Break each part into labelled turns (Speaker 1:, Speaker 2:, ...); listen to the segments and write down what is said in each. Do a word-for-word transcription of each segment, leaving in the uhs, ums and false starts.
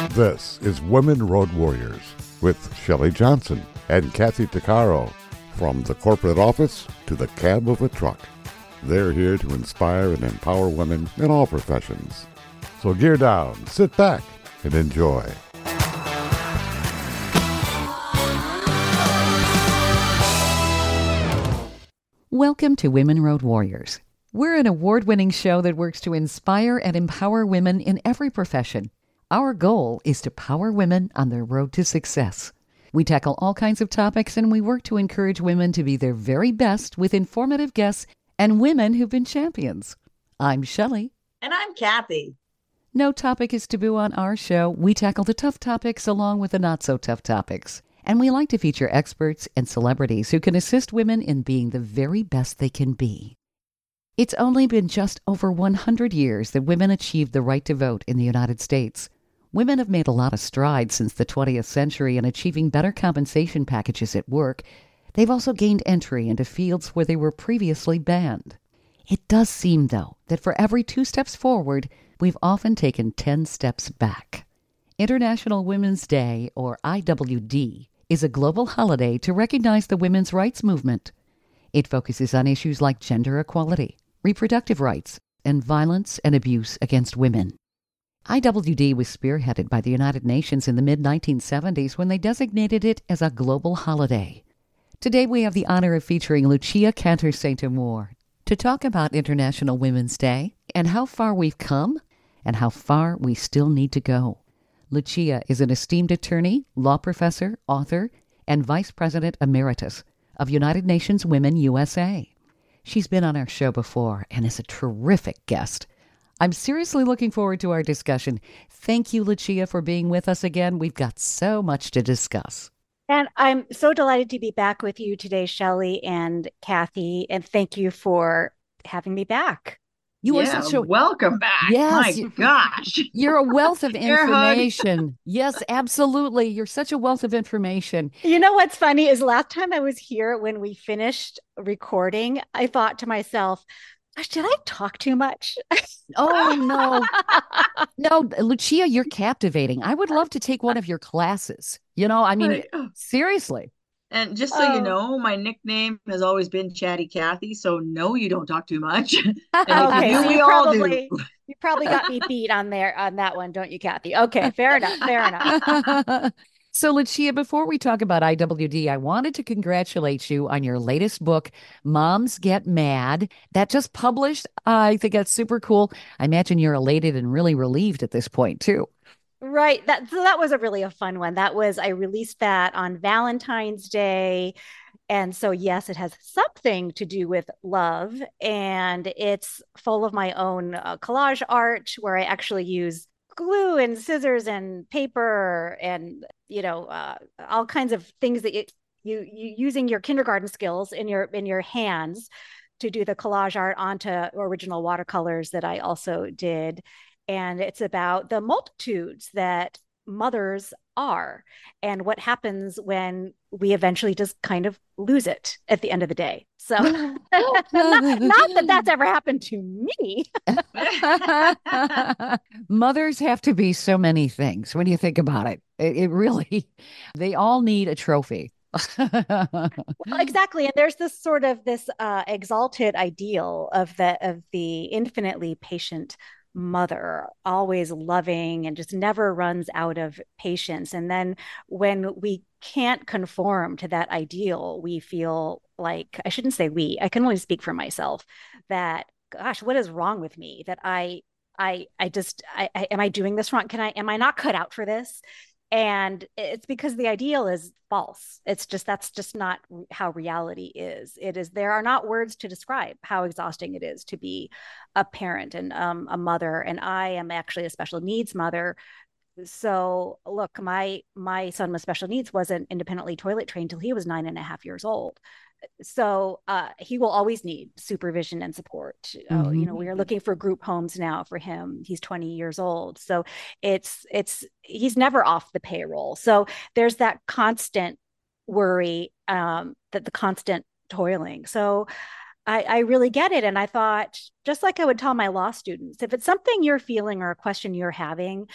Speaker 1: This is Women Road Warriors with Shelley Johnson and Kathy Tuccaro. From the corporate office to the cab of a truck, they're here to inspire and empower women in all professions. So gear down, sit back, and enjoy.
Speaker 2: Welcome to Women Road Warriors. We're an award-winning show that works to inspire and empower women in every profession. Our goal is to power women on their road to success. We tackle all kinds of topics, and we work to encourage women to be their very best with informative guests and women who've been champions. I'm Shelley.
Speaker 3: And I'm Kathy.
Speaker 2: No topic is taboo on our show. We tackle the tough topics along with the not-so-tough topics. And we like to feature experts and celebrities who can assist women in being the very best they can be. It's only been just over one hundred years that women achieved the right to vote in the United States. Women have made a lot of strides since the twentieth century in achieving better compensation packages at work. They've also gained entry into fields where they were previously banned. It does seem, though, that for every two steps forward, we've often taken ten steps back. International Women's Day, or I W D, is a global holiday to recognize the women's rights movement. It focuses on issues like gender equality, reproductive rights, and violence and abuse against women. I W D was spearheaded by the United Nations in the mid nineteen seventies when they designated it as a global holiday. Today we have the honor of featuring Lucia Cantor Saint Amour to talk about International Women's Day and how far we've come and how far we still need to go. Lucia is an esteemed attorney, law professor, author, and Vice President Emeritus of United Nations Women U S A. She's been on our show before and is a terrific guest. I'm seriously looking forward to our discussion. Thank you, Lucia, for being with us again. We've got so much to discuss.
Speaker 4: And I'm so delighted to be back with you today, Shelley and Kathy, and thank you for having me back.
Speaker 3: You yeah, are such a welcome back.
Speaker 2: Yes,
Speaker 3: my gosh.
Speaker 2: You're a wealth of information. Yes, absolutely. You're such a wealth of information.
Speaker 4: You know what's funny is last time I was here when we finished recording, I thought to myself, gosh, did I talk too much?
Speaker 2: Oh, no. No, Lucia, you're captivating. I would love to take one of your classes. You know, I mean, seriously.
Speaker 3: And just so oh. you know, my nickname has always been Chatty Kathy, so no, you don't talk too much.
Speaker 4: Okay, so you probably you probably got me beat on there on that one, don't you, Kathy? Okay, fair enough, fair enough.
Speaker 2: So, Lucia, before we talk about I W D, I wanted to congratulate you on your latest book, Moms Get Mad. That just published. I think that's super cool. I imagine you're elated and really relieved at this point, too.
Speaker 4: Right. That so that was a really a fun one. That was I released that on Valentine's Day. And so, yes, it has something to do with love. And it's full of my own uh, collage art where I actually use glue and scissors and paper and, you know, uh, all kinds of things that you, you, you using your kindergarten skills in your in your hands to do the collage art onto original watercolors that I also did. And it's about the multitudes that mothers are and what happens when we eventually just kind of lose it at the end of the day. So not, not that that's ever happened to me.
Speaker 2: Mothers have to be so many things when you think about it. It, it really, they all need a trophy.
Speaker 4: Well, exactly. And there's this sort of this uh, exalted ideal of the, of the infinitely patient mother, always loving and just never runs out of patience. And then when we can't conform to that ideal, we feel like, I shouldn't say we, I can only speak for myself, that, gosh, what is wrong with me? That I, I, I just, I, I am I doing this wrong? Can I, am I not cut out for this? And it's because the ideal is false. It's just, that's just not how reality is. It is, there are not words to describe how exhausting it is to be a parent and um, a mother. And I am actually a special needs mother. So look, my, my son with special needs wasn't independently toilet trained till he was nine and a half years old. So uh, he will always need supervision and support. Mm-hmm. Uh, you know, we are looking for group homes now for him. He's twenty years old. So it's, it's, he's never off the payroll. So there's that constant worry, um, that the constant toiling. So I, I really get it. And I thought, just like I would tell my law students, if it's something you're feeling or a question you're having,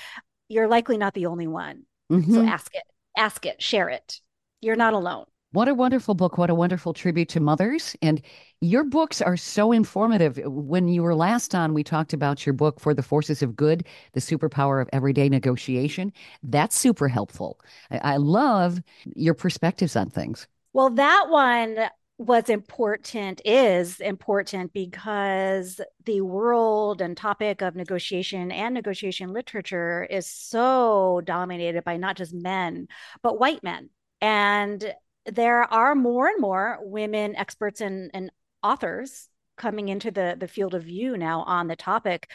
Speaker 4: you're likely not the only one.
Speaker 2: Mm-hmm.
Speaker 4: So ask it, ask it, share it. You're not alone.
Speaker 2: What a wonderful book. What a wonderful tribute to mothers. And your books are so informative. When you were last on, we talked about your book, For the Forces of Good, The Superpower of Everyday Negotiation. That's super helpful. I, I love your perspectives on things.
Speaker 4: Well, that one was important, is important because the world and topic of negotiation and negotiation literature is so dominated by not just men, but white men. And there are more and more women experts and, and authors coming into the, the field of view now on the topic.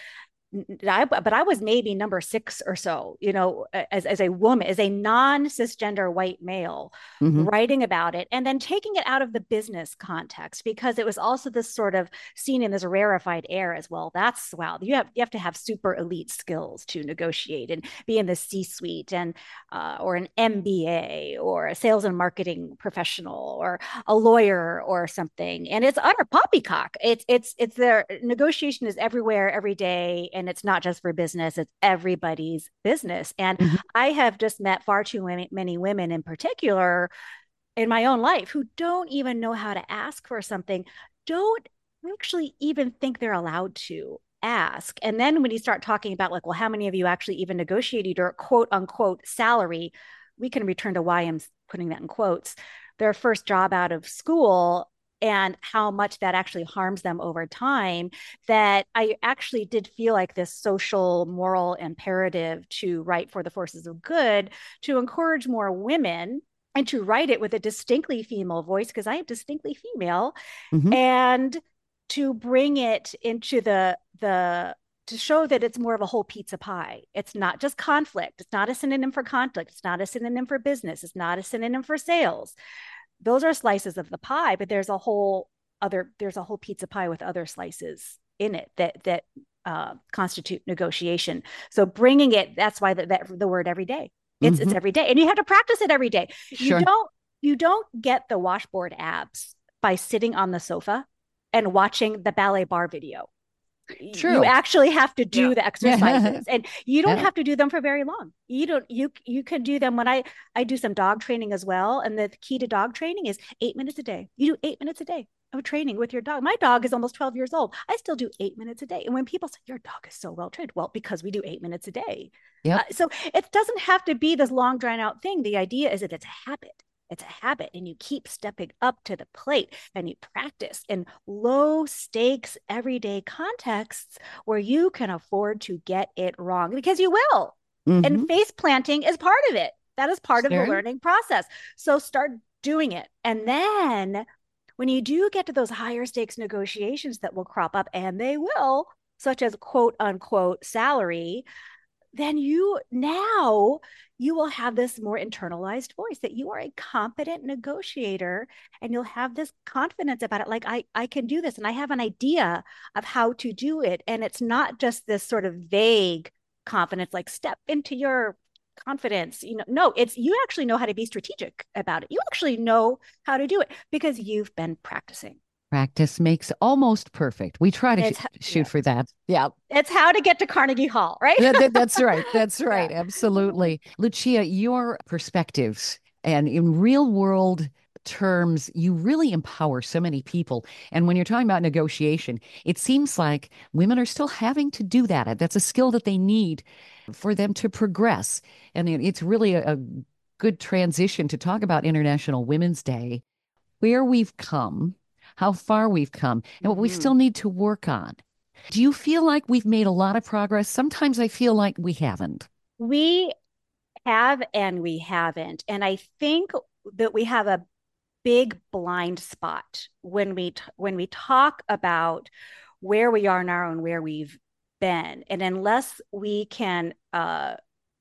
Speaker 4: I, but I was maybe number six or so, you know, as, as a woman, as a non-cisgender white male, mm-hmm. writing about it and then taking it out of the business context, because it was also this sort of seen in this rarefied air as well. That's, wow, you have you have to have super elite skills to negotiate and be in the C-suite and uh, or an M B A or a sales and marketing professional or a lawyer or something. And it's utter poppycock. It's it's it's their negotiation is everywhere, every day. And it's not just for business, it's everybody's business. And mm-hmm. I have just met far too many women in particular in my own life who don't even know how to ask for something, don't actually even think they're allowed to ask. And then when you start talking about like, well, how many of you actually even negotiated your quote unquote salary, we can return to why I'm putting that in quotes, their first job out of school, and how much that actually harms them over time, that I actually did feel like this social moral imperative to write For the Forces of Good, to encourage more women and to write it with a distinctly female voice, because I am distinctly female, mm-hmm. and to bring it into the, the, to show that it's more of a whole pizza pie. It's not just conflict. It's not a synonym for conflict. It's not a synonym for business. It's not a synonym for sales. Those are slices of the pie, but there's a whole other, there's a whole pizza pie with other slices in it that, that uh, constitute negotiation. So bringing it, that's why the, that, the word every day, it's, mm-hmm. it's every day, and you have to practice it every day. Sure. You don't, you don't get the washboard abs by sitting on the sofa and watching the ballet bar video. True. You actually have to do yeah. the exercises and you don't yeah. have to do them for very long. You don't, you, you can do them when I, I do some dog training as well. And the key to dog training is eight minutes a day. You do eight minutes a day of training with your dog. My dog is almost twelve years old. I still do eight minutes a day. And when people say your dog is so well trained, well, because we do eight minutes a day. Yeah. Uh, so it doesn't have to be this long drawn out thing. The idea is that it's a habit. It's a habit, and you keep stepping up to the plate and you practice in low stakes, everyday contexts where you can afford to get it wrong, because you will. Mm-hmm. And face planting is part of it. That is part sure. of the learning process. So start doing it. And then when you do get to those higher stakes negotiations that will crop up, and they will, such as quote unquote salary, then you now you will have this more internalized voice that you are a competent negotiator, and you'll have this confidence about it. Like, I, I can do this, and I have an idea of how to do it. And it's not just this sort of vague confidence, like step into your confidence. You know, no, it's, you actually know how to be strategic about it. You actually know how to do it because you've been practicing.
Speaker 2: Practice makes almost perfect. We try to sh- shoot yeah. for that. Yeah.
Speaker 4: It's how to get to Carnegie Hall, right?
Speaker 2: that, that, that's right. That's right. Yeah. Absolutely. Lucia, your perspectives and in real world terms, you really empower so many people. And when you're talking about negotiation, it seems like women are still having to do that. That's a skill that they need for them to progress. And it's really a, a good transition to talk about International Women's Day, where we've come, how far we've come, and what mm-hmm. we still need to work on. Do you feel like we've made a lot of progress? Sometimes I feel like we haven't.
Speaker 4: We have and we haven't. And I think that we have a big blind spot when we t- when we talk about where we are now and where we've been. And unless we can uh,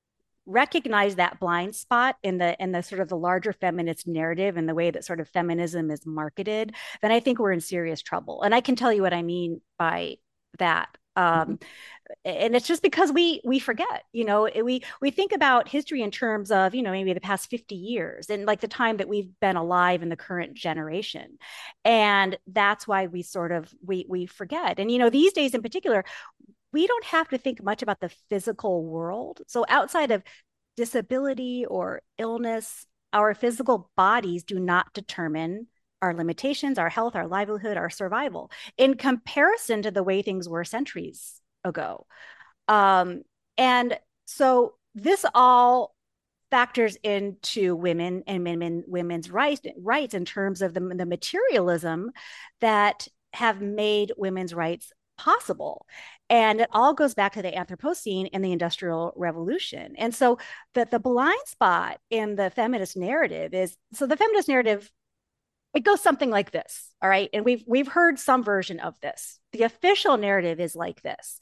Speaker 4: recognize that blind spot in the in the sort of the larger feminist narrative and the way that sort of feminism is marketed, then I think we're in serious trouble. And I can tell you what I mean by that. Um, mm-hmm. And it's just because we we forget, you know, we we think about history in terms of, you know, maybe the past fifty years and like the time that we've been alive in the current generation. And that's why we sort of we we forget. And, you know, these days in particular, we don't have to think much about the physical world. So outside of disability or illness, our physical bodies do not determine our limitations, our health, our livelihood, our survival, in comparison to the way things were centuries ago. Um, and so this all factors into women and women, women's rights, rights in terms of the, the materialism that have made women's rights possible. And it all goes back to the Anthropocene and the Industrial Revolution. And so the, the blind spot in the feminist narrative is, so the feminist narrative, it goes something like this, all right? And we've we've heard some version of this. The official narrative is like this.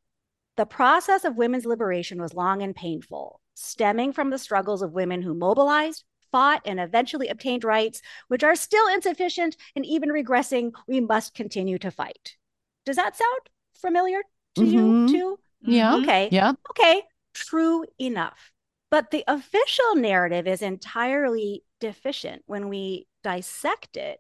Speaker 4: The process of women's liberation was long and painful, stemming from the struggles of women who mobilized, fought, and eventually obtained rights, which are still insufficient and even regressing. We must continue to fight. Does that sound familiar to
Speaker 2: Mm-hmm.
Speaker 4: you too?
Speaker 2: Yeah.
Speaker 4: Okay.
Speaker 2: Yeah.
Speaker 4: Okay. True enough. But the official narrative is entirely deficient when we dissect it.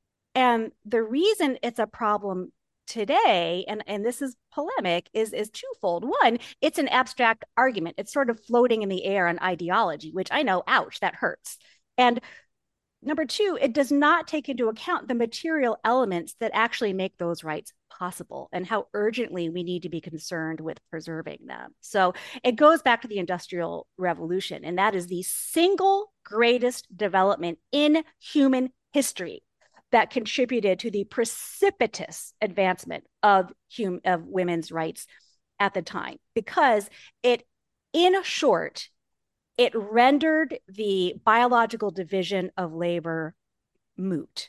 Speaker 4: And the reason it's a problem today, and, and this is polemic, is, is twofold. One, it's an abstract argument. It's sort of floating in the air on ideology, which I know, ouch, that hurts. And number two, it does not take into account the material elements that actually make those rights possible and how urgently we need to be concerned with preserving them. So it goes back to the Industrial Revolution, and that is the single greatest development in human history that contributed to the precipitous advancement of, hum- of women's rights at the time, because it, in short, it rendered the biological division of labor moot,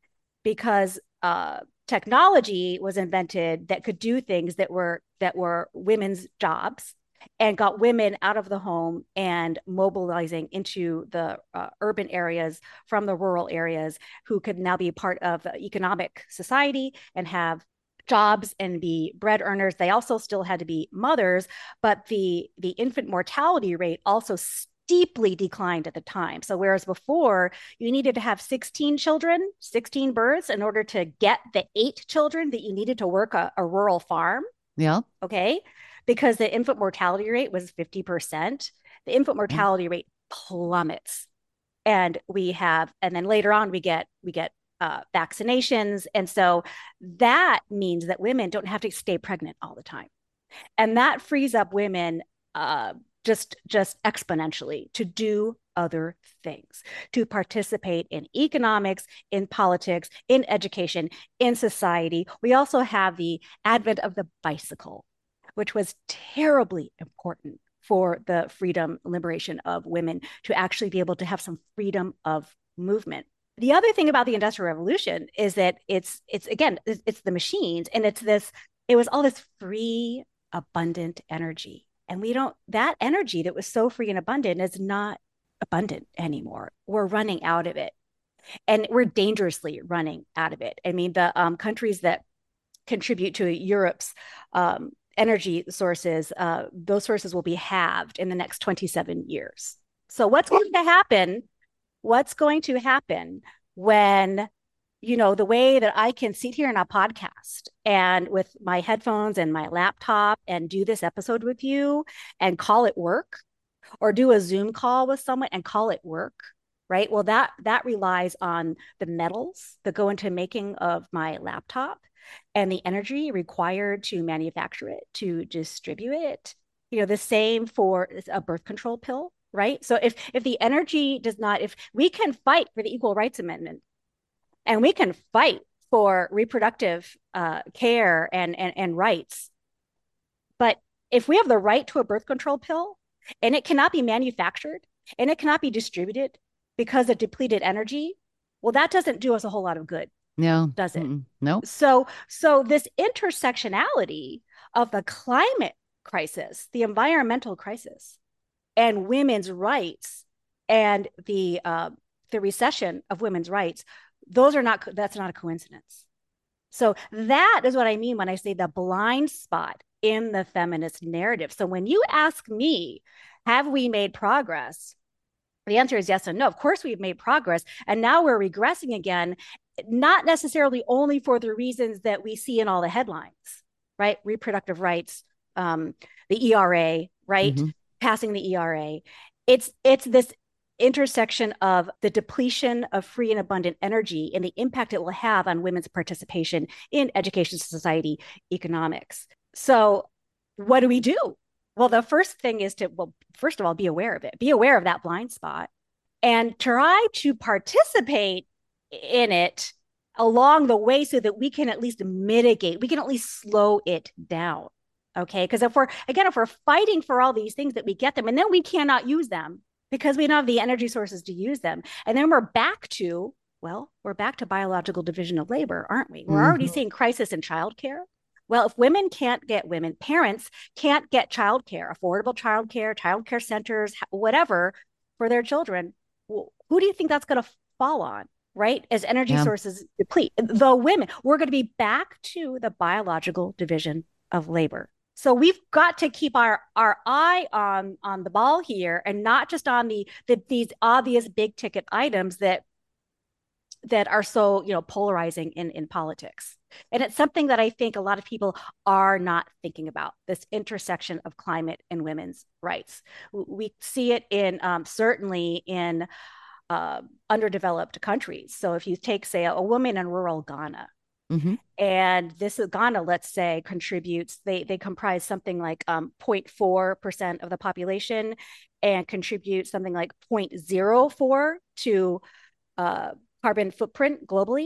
Speaker 4: because uh, technology was invented that could do things that were that were women's jobs, and got women out of the home and mobilizing into the uh, urban areas from the rural areas, who could now be part of the economic society and have jobs and be bread earners. They also still had to be mothers, but the, the infant mortality rate also steeply declined at the time. So whereas before you needed to have sixteen children, sixteen births in order to get the eight children that you needed to work a, a rural farm.
Speaker 2: Yeah.
Speaker 4: Okay. Because the infant mortality rate was fifty percent, the infant mortality rate plummets. And we have, and then later on we get, we get uh, vaccinations. And so that means that women don't have to stay pregnant all the time. And that frees up women uh, just, just exponentially to do other things, to participate in economics, in politics, in education, in society. We also have the advent of the bicycle, which was terribly important for the freedom, liberation of women to actually be able to have some freedom of movement. The other thing about the Industrial Revolution is that it's, it's again, it's, it's the machines, and it's this, it was all this free, abundant energy. And we don't, that energy that was so free and abundant is not abundant anymore. We're running out of it. And we're dangerously running out of it. I mean, the um, countries that contribute to Europe's um, energy sources, uh, those sources will be halved in the next twenty-seven years. So what's going to happen? What's going to happen when, you know, the way that I can sit here in a podcast and with my headphones and my laptop and do this episode with you and call it work, or do a Zoom call with someone and call it work, right? Well, that that relies on the metals that go into making of my laptop and the energy required to manufacture it, to distribute it. You know, the same for a birth control pill, right? So if if the energy does not, if we can fight for the Equal Rights Amendment, and we can fight for reproductive uh, care and, and and rights, but if we have the right to a birth control pill and it cannot be manufactured and it cannot be distributed because of depleted energy, well, that doesn't do us a whole lot of good.
Speaker 2: No,
Speaker 4: does it?
Speaker 2: Mm-mm. No.
Speaker 4: So, so this intersectionality of the climate crisis, the environmental crisis, and women's rights, and the uh, the recession of women's rights, those are not. That's not a coincidence. So that is what I mean when I say the blind spot in the feminist narrative. So when you ask me, have we made progress? The answer is yes and no. Of course, we've made progress, and now we're regressing again. Not necessarily only for the reasons that we see in all the headlines, right? Reproductive rights, um, the E R A, right?
Speaker 2: Mm-hmm.
Speaker 4: Passing the E R A. It's it's this intersection of the depletion of free and abundant energy and the impact it will have on women's participation in education, society, economics. So what do we do? Well, the first thing is to, well, first of all, be aware of it, be aware of that blind spot and try to participate in it along the way so that we can at least mitigate, we can at least slow it down. Okay. Because if we're, again, if we're fighting for all these things that we get them and then we cannot use them because we don't have the energy sources to use them. And then we're back to, well, we're back to biological division of labor, aren't we? We're mm-hmm. already seeing crisis in childcare. Well, if women can't get women, parents can't get childcare, affordable childcare, childcare centers, whatever for their children, who do you think that's going to fall on? Right? As energy yeah. sources deplete, the women, we're going to be back to the biological division of labor. So we've got to keep our, our eye on, on the ball here and not just on the, the these obvious big ticket items that that are so, you know, polarizing in, in politics. And it's something that I think a lot of people are not thinking about, this intersection of climate and women's rights. We see it in um, certainly in uh, underdeveloped countries. So if you take, say, a, a woman in rural Ghana, mm-hmm. and this is Ghana, let's say, contributes, they, they comprise something like um, zero point four percent of the population and contribute something like zero point zero four to uh, carbon footprint globally.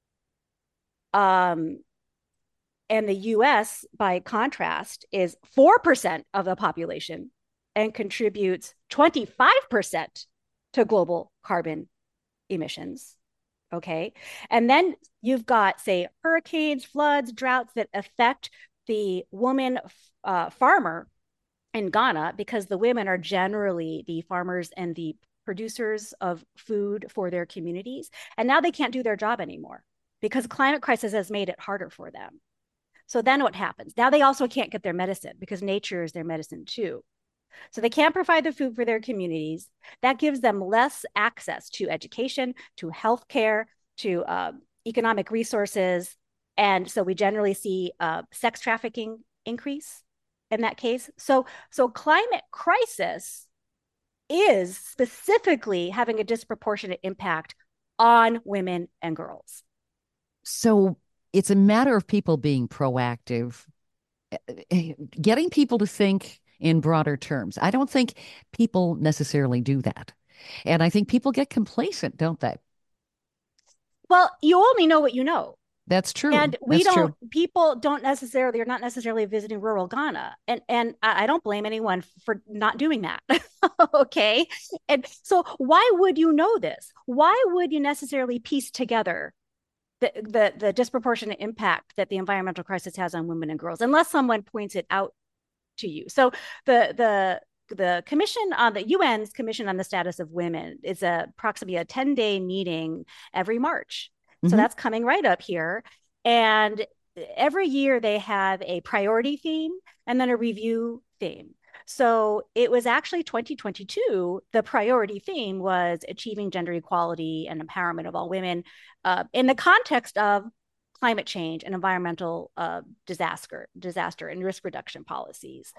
Speaker 4: Um, and the U S, by contrast, is four percent of the population and contributes twenty-five percent to global carbon emissions. Okay. And then you've got, say, hurricanes, floods, droughts that affect the woman uh, farmer in Ghana, because the women are generally the farmers and the producers of food for their communities. And now they can't do their job anymore because climate crisis has made it harder for them. So then what happens? Now they also can't get their medicine because nature is their medicine too. So they can't provide the food for their communities. That gives them less access to education, to healthcare, to uh, economic resources. And so we generally see uh, sex trafficking increase in that case. So, so climate crisis is specifically having a disproportionate impact on women and girls.
Speaker 2: So it's a matter of people being proactive, getting people to think in broader terms. I don't think people necessarily do that. And I think people get complacent, don't they?
Speaker 4: Well, you only know what you know.
Speaker 2: That's true.
Speaker 4: And we
Speaker 2: That's
Speaker 4: don't,
Speaker 2: true.
Speaker 4: people don't necessarily, are not necessarily visiting rural Ghana. And, and I don't blame anyone for not doing that. Okay. And so why would you know this? Why would you necessarily piece together the, the, the disproportionate impact that the environmental crisis has on women and girls, unless someone points it out to you? So the, the, the commission on the U N's Commission on the Status of Women is a, approximately a ten day meeting every March. So mm-hmm. that's coming right up here. And every year they have a priority theme and then a review theme. So it was actually twenty twenty-two, the priority theme was achieving gender equality and empowerment of all women uh, in the context of climate change and environmental uh, disaster, disaster and risk reduction policies.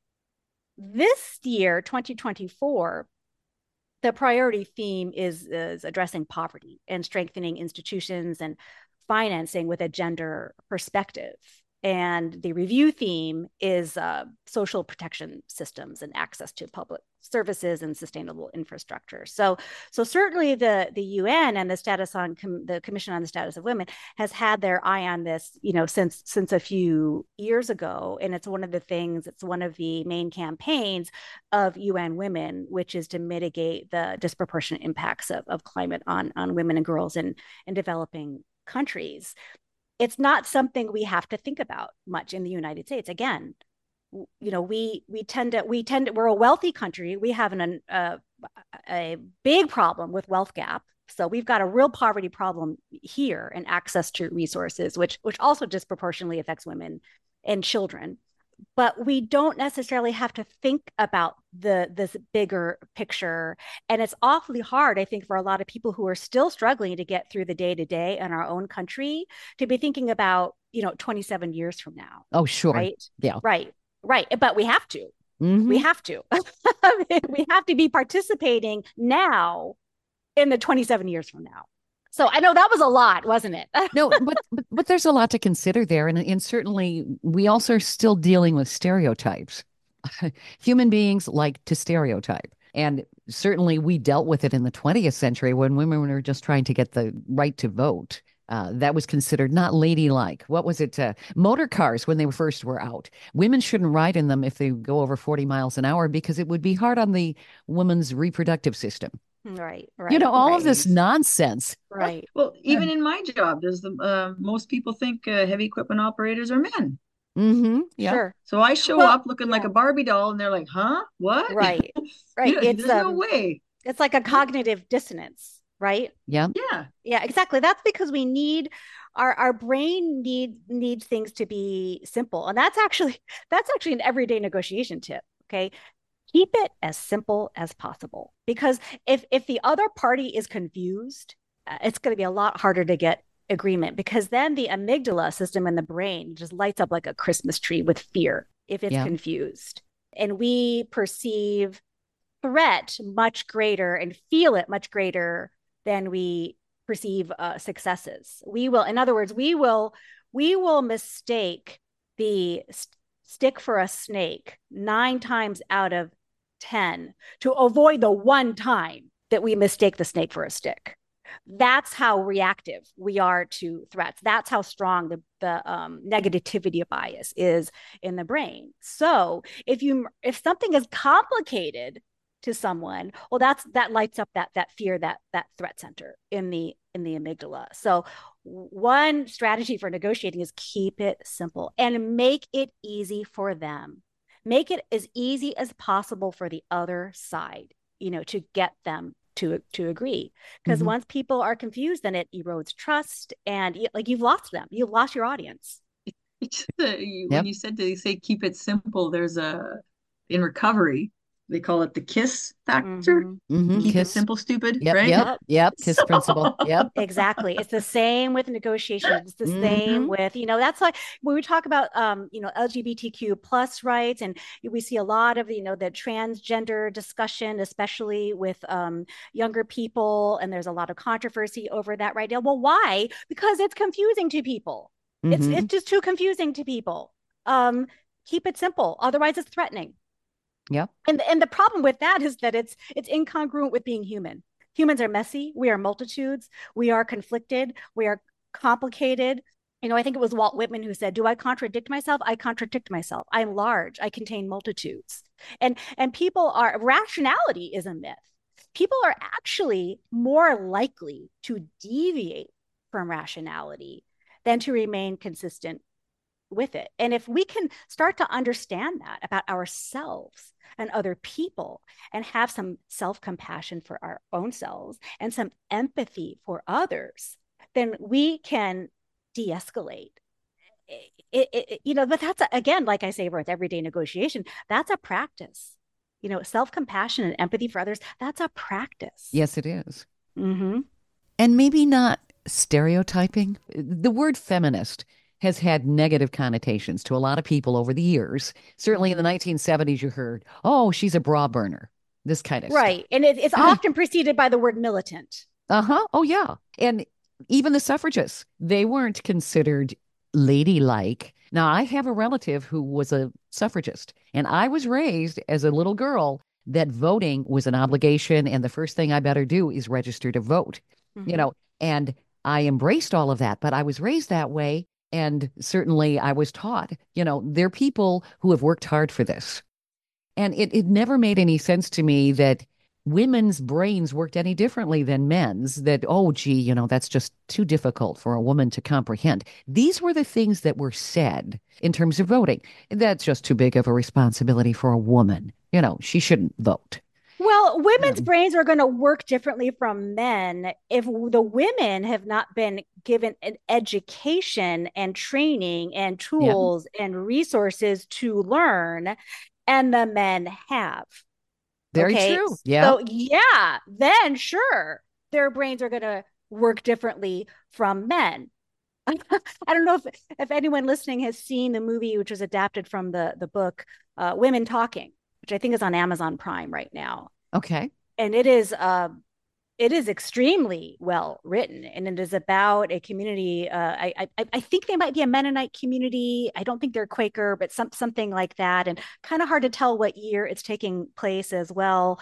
Speaker 4: This year, twenty twenty-four, the priority theme is, is addressing poverty and strengthening institutions and financing with a gender perspective. And the review theme is uh, social protection systems and access to public services and sustainable infrastructure. So, so certainly the, the U N and the status on com- the Commission on the Status of Women has had their eye on this, you know, since since a few years ago. And it's one of the things, it's one of the main campaigns of U N Women, which is to mitigate the disproportionate impacts of, of climate on, on women and girls in, in developing countries. It's not something we have to think about much in the United States. Again, you know, we we tend to we tend to, we're a wealthy country. We have an uh, a big problem with wealth gap. So we've got a real poverty problem here and access to resources, which which also disproportionately affects women and children. But we don't necessarily have to think about the this bigger picture. And it's awfully hard, I think, for a lot of people who are still struggling to get through the day to day in our own country to be thinking about, you know, twenty-seven years from now.
Speaker 2: Oh, sure.
Speaker 4: Right.
Speaker 2: Yeah.
Speaker 4: Right. Right. But we have to.
Speaker 2: Mm-hmm.
Speaker 4: We have to. We have to be participating now in the twenty-seven years from now. So I know that was a lot, wasn't it?
Speaker 2: No, but, but but there's a lot to consider there, and and certainly we also are still dealing with stereotypes. Human beings like to stereotype, and certainly we dealt with it in the twentieth century when women were just trying to get the right to vote. Uh, that was considered not ladylike. What was it? Uh, motor cars, when they first were out, women shouldn't ride in them if they go over forty miles an hour because it would be hard on the woman's reproductive system.
Speaker 4: Right, right.
Speaker 2: You know, all
Speaker 4: right.
Speaker 2: of this nonsense.
Speaker 4: Right.
Speaker 3: Well, even in my job, there's the uh, most people think uh, heavy equipment operators are men.
Speaker 2: Mm-hmm. Yeah.
Speaker 4: Sure.
Speaker 3: So I show
Speaker 4: Well,
Speaker 3: up looking like
Speaker 4: yeah.
Speaker 3: a Barbie doll, and they're like, "Huh? What?"
Speaker 4: Right.
Speaker 3: You
Speaker 4: Right.
Speaker 3: know,
Speaker 4: It's
Speaker 3: there's no
Speaker 4: um,
Speaker 3: way.
Speaker 4: it's like a cognitive dissonance, right?
Speaker 2: Yeah.
Speaker 3: Yeah.
Speaker 4: Yeah, exactly. That's because we need our our brain need needs things to be simple. And that's actually that's actually an everyday negotiation tip. Okay. Keep it as simple as possible. Because if if the other party is confused, uh, it's going to be a lot harder to get agreement because then the amygdala system in the brain just lights up like a Christmas tree with fear if it's
Speaker 2: Yeah.
Speaker 4: confused. And we perceive threat much greater and feel it much greater than we perceive uh, successes. We will, in other words, we will we will mistake the st- stick for a snake nine times out of ten to avoid the one time that we mistake the snake for a stick. That's how reactive we are to threats. That's how strong the, the um, negativity bias is in the brain. So if you if something is complicated to someone, well, that's that lights up that that fear, that that threat center in the in the amygdala. So one strategy for negotiating is keep it simple and make it easy for them. Make it as easy as possible for the other side, you know, to get them to to agree. Because
Speaker 2: Mhm.
Speaker 4: once people are confused, then it erodes trust, and like you've lost them. You've lost your audience.
Speaker 3: It's, uh, you-
Speaker 2: Yep.
Speaker 3: When you said to say keep it simple, there's a in recovery they call it the KISS factor.
Speaker 4: Mhm.
Speaker 2: Mhm.
Speaker 3: Keep it
Speaker 2: Kiss.
Speaker 3: simple, stupid,
Speaker 2: Yep.
Speaker 3: right?
Speaker 2: Yep.
Speaker 4: Yep.
Speaker 2: Yep. Kiss
Speaker 3: So-
Speaker 2: principle. Yep.
Speaker 4: Exactly. It's the same with negotiations. It's the same
Speaker 2: Mhm.
Speaker 4: with, you know, that's like when we talk about, um, you know, L G B T Q plus rights, and we see a lot of, you know, the transgender discussion, especially with um, younger people. And there's a lot of controversy over that right now. Well, why? Because it's confusing to people. It's,
Speaker 2: Mhm.
Speaker 4: it's just too confusing to people. Um, keep it simple. Otherwise, it's threatening.
Speaker 2: Yep.
Speaker 4: And and the problem with that is that it's it's incongruent with being human. Humans are messy. We are multitudes. We are conflicted. We are complicated. You know, I think it was Walt Whitman who said, "Do I contradict myself? I contradict myself. I'm large. I contain multitudes." And and people are rationality is a myth. People are actually more likely to deviate from rationality than to remain consistent with it. And if we can start to understand that about ourselves and other people and have some self-compassion for our own selves and some empathy for others, then we can de-escalate. It, it, it, you know, but that's, a, again, like I say, with everyday negotiation, that's a practice. You know, self-compassion and empathy for others, that's a practice.
Speaker 2: Yes, it is.
Speaker 4: Mm-hmm.
Speaker 2: And maybe not stereotyping. The word feminist has had negative connotations to a lot of people over the years. Certainly in the nineteen seventies, you heard, oh, she's a bra burner, this kind of stuff.
Speaker 4: Right. And it, it's often preceded by the word militant.
Speaker 2: Uh-huh. Oh, yeah. And even the suffragists, they weren't considered ladylike. Now, I have a relative who was a suffragist, and I was raised as a little girl that voting was an obligation, and the first thing I better do is register to vote,
Speaker 4: Mhm.
Speaker 2: you know, and I embraced all of that, but I was raised that way. And certainly I was taught, you know, they're people who have worked hard for this. And it, it never made any sense to me that women's brains worked any differently than men's, that, oh, gee, you know, that's just too difficult for a woman to comprehend. These were the things that were said in terms of voting. That's just too big of a responsibility for a woman. You know, she shouldn't vote.
Speaker 4: Well, women's
Speaker 2: Um,
Speaker 4: brains are going to work differently from men if the women have not been given an education and training and tools and resources to learn, and the men have.
Speaker 2: Very
Speaker 4: Okay.
Speaker 2: true. Yeah.
Speaker 4: So, yeah, then sure, their brains are going to work differently from men. I don't know if, if anyone listening has seen the movie, which was adapted from the, the book, uh, Women Talking, which I think is on Amazon Prime right now.
Speaker 2: Okay.
Speaker 4: And it is, uh, it is extremely well written, and it is about a community. Uh, I, I I think they might be a Mennonite community. I don't think they're Quaker, but some something like that. And kind of hard to tell what year it's taking place as well.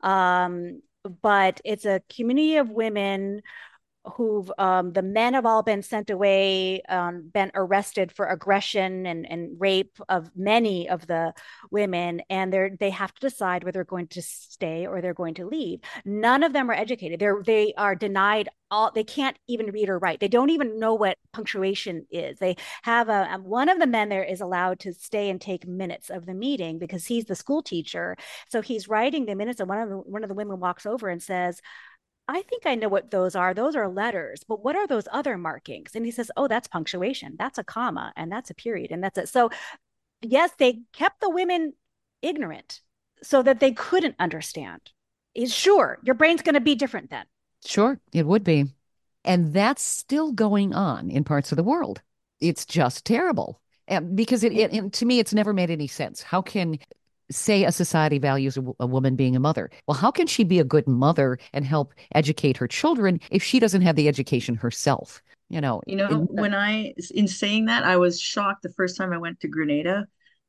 Speaker 4: Um, but it's a community of women who've um, the men have all been sent away, um, been arrested for aggression and, and rape of many of the women, and they're they have to decide whether they're going to stay or they're going to leave. None of them are educated. They're they are denied all. They can't even read or write. They don't even know what punctuation is. They have a one of the men there is allowed to stay and take minutes of the meeting because he's the school teacher. So he's writing the minutes, and one of the, one of the women walks over and says, I think I know what those are. Those are letters, but what are those other markings? And he says, oh, that's punctuation. That's a comma, and that's a period, and that's it. So yes, they kept the women ignorant so that they couldn't understand. Sure, your brain's going to be different then.
Speaker 2: Sure, it would be. And that's still going on in parts of the world. It's just terrible. And because it, it, it to me, it's never made any sense. How can say a society values a, a woman being a mother? Well, how can she be a good mother and help educate her children if she doesn't have the education herself? You know,
Speaker 3: You know,
Speaker 2: in,
Speaker 3: when I, in saying that, I was shocked the first time I went to Grenada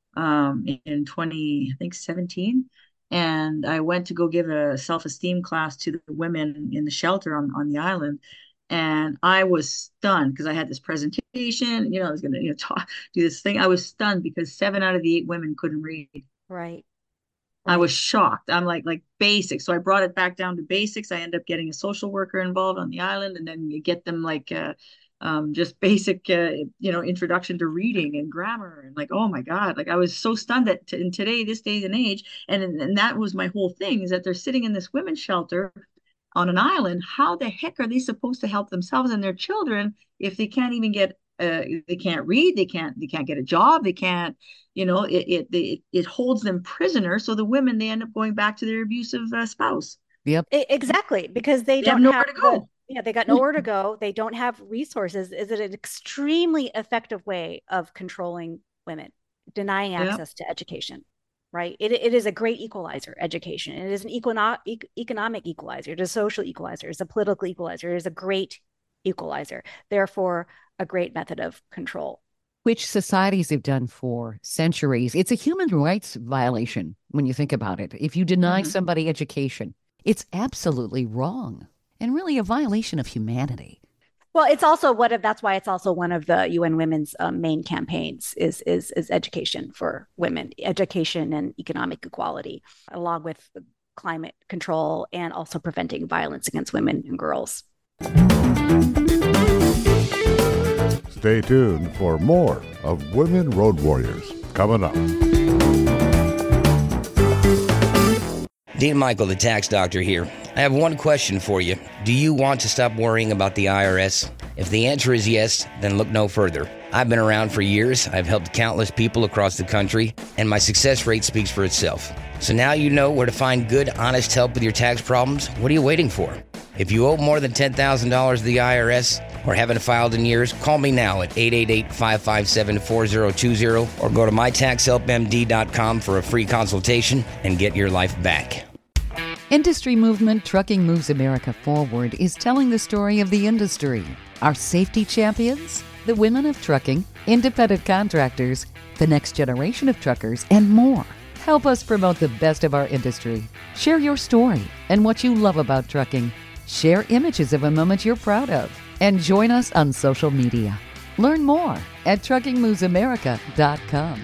Speaker 3: um, in twenty, I think seventeen. And I went to go give a self-esteem class to the women in the shelter on, on the island. And I was stunned because I had this presentation, you know, I was going to, you know, talk, do this thing. I was stunned because seven out of the eight women couldn't read.
Speaker 4: Right.
Speaker 3: I was shocked. I'm like, like basics. So I brought it back down to basics. I end up getting a social worker involved on the island, and then you get them like uh, um, just basic, uh, you know, introduction to reading and grammar. And like, oh my God, like I was so stunned that t- in today, this day and age, and and that was my whole thing, is that they're sitting in this women's shelter on an island. How the heck are they supposed to help themselves and their children if they can't even get uh, they can't read, they can't they can't get a job, they can't, you know, it it it, it holds them prisoner. So the women, they end up going back to their abusive uh, spouse.
Speaker 2: Yep.
Speaker 4: Exactly, because they,
Speaker 3: They
Speaker 4: don't
Speaker 3: have nowhere
Speaker 4: have
Speaker 3: to go.
Speaker 4: The, yeah, they got nowhere to go. They don't have resources. Is it an extremely effective way of controlling women, denying access yep. to education? Right. It, it is a great equalizer, education. It is an econo- e- economic equalizer. It is a social equalizer. It's a political equalizer. It is a great equalizer. Therefore, a great method of control.
Speaker 2: Which societies have done for centuries. It's a human rights violation when you think about it. If you deny mm-hmm. somebody education, it's absolutely wrong and really a violation of humanity.
Speaker 4: Well, it's also what if that's why it's also one of the U N Women's um, main campaigns is is is education for women, education and economic equality, along with climate control and also preventing violence against women and girls.
Speaker 1: Stay tuned for more of Women Road Warriors coming up.
Speaker 5: Dean Michael, the tax doctor here. I have one question for you. Do you want to stop worrying about the I R S? If the answer is yes, then look no further. I've been around for years. I've helped countless people across the country, and my success rate speaks for itself. So now you know where to find good, honest help with your tax problems. What are you waiting for? If you owe more than ten thousand dollars to the I R S or haven't filed in years, call me now at eight eight eight, five five seven, four zero two zero or go to my tax help m d dot com for a free consultation and get your life back.
Speaker 2: Industry movement Trucking Moves America Forward is telling the story of the industry. Our safety champions, the women of trucking, independent contractors, the next generation of truckers, and more. Help us promote the best of our industry. Share your story and what you love about trucking. Share images of a moment you're proud of. And join us on social media. Learn more at trucking moves america dot com.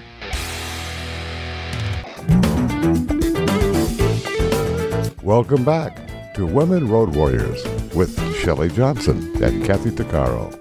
Speaker 1: Welcome back to Women Road Warriors with Shelley Johnson and Kathy Tuccaro.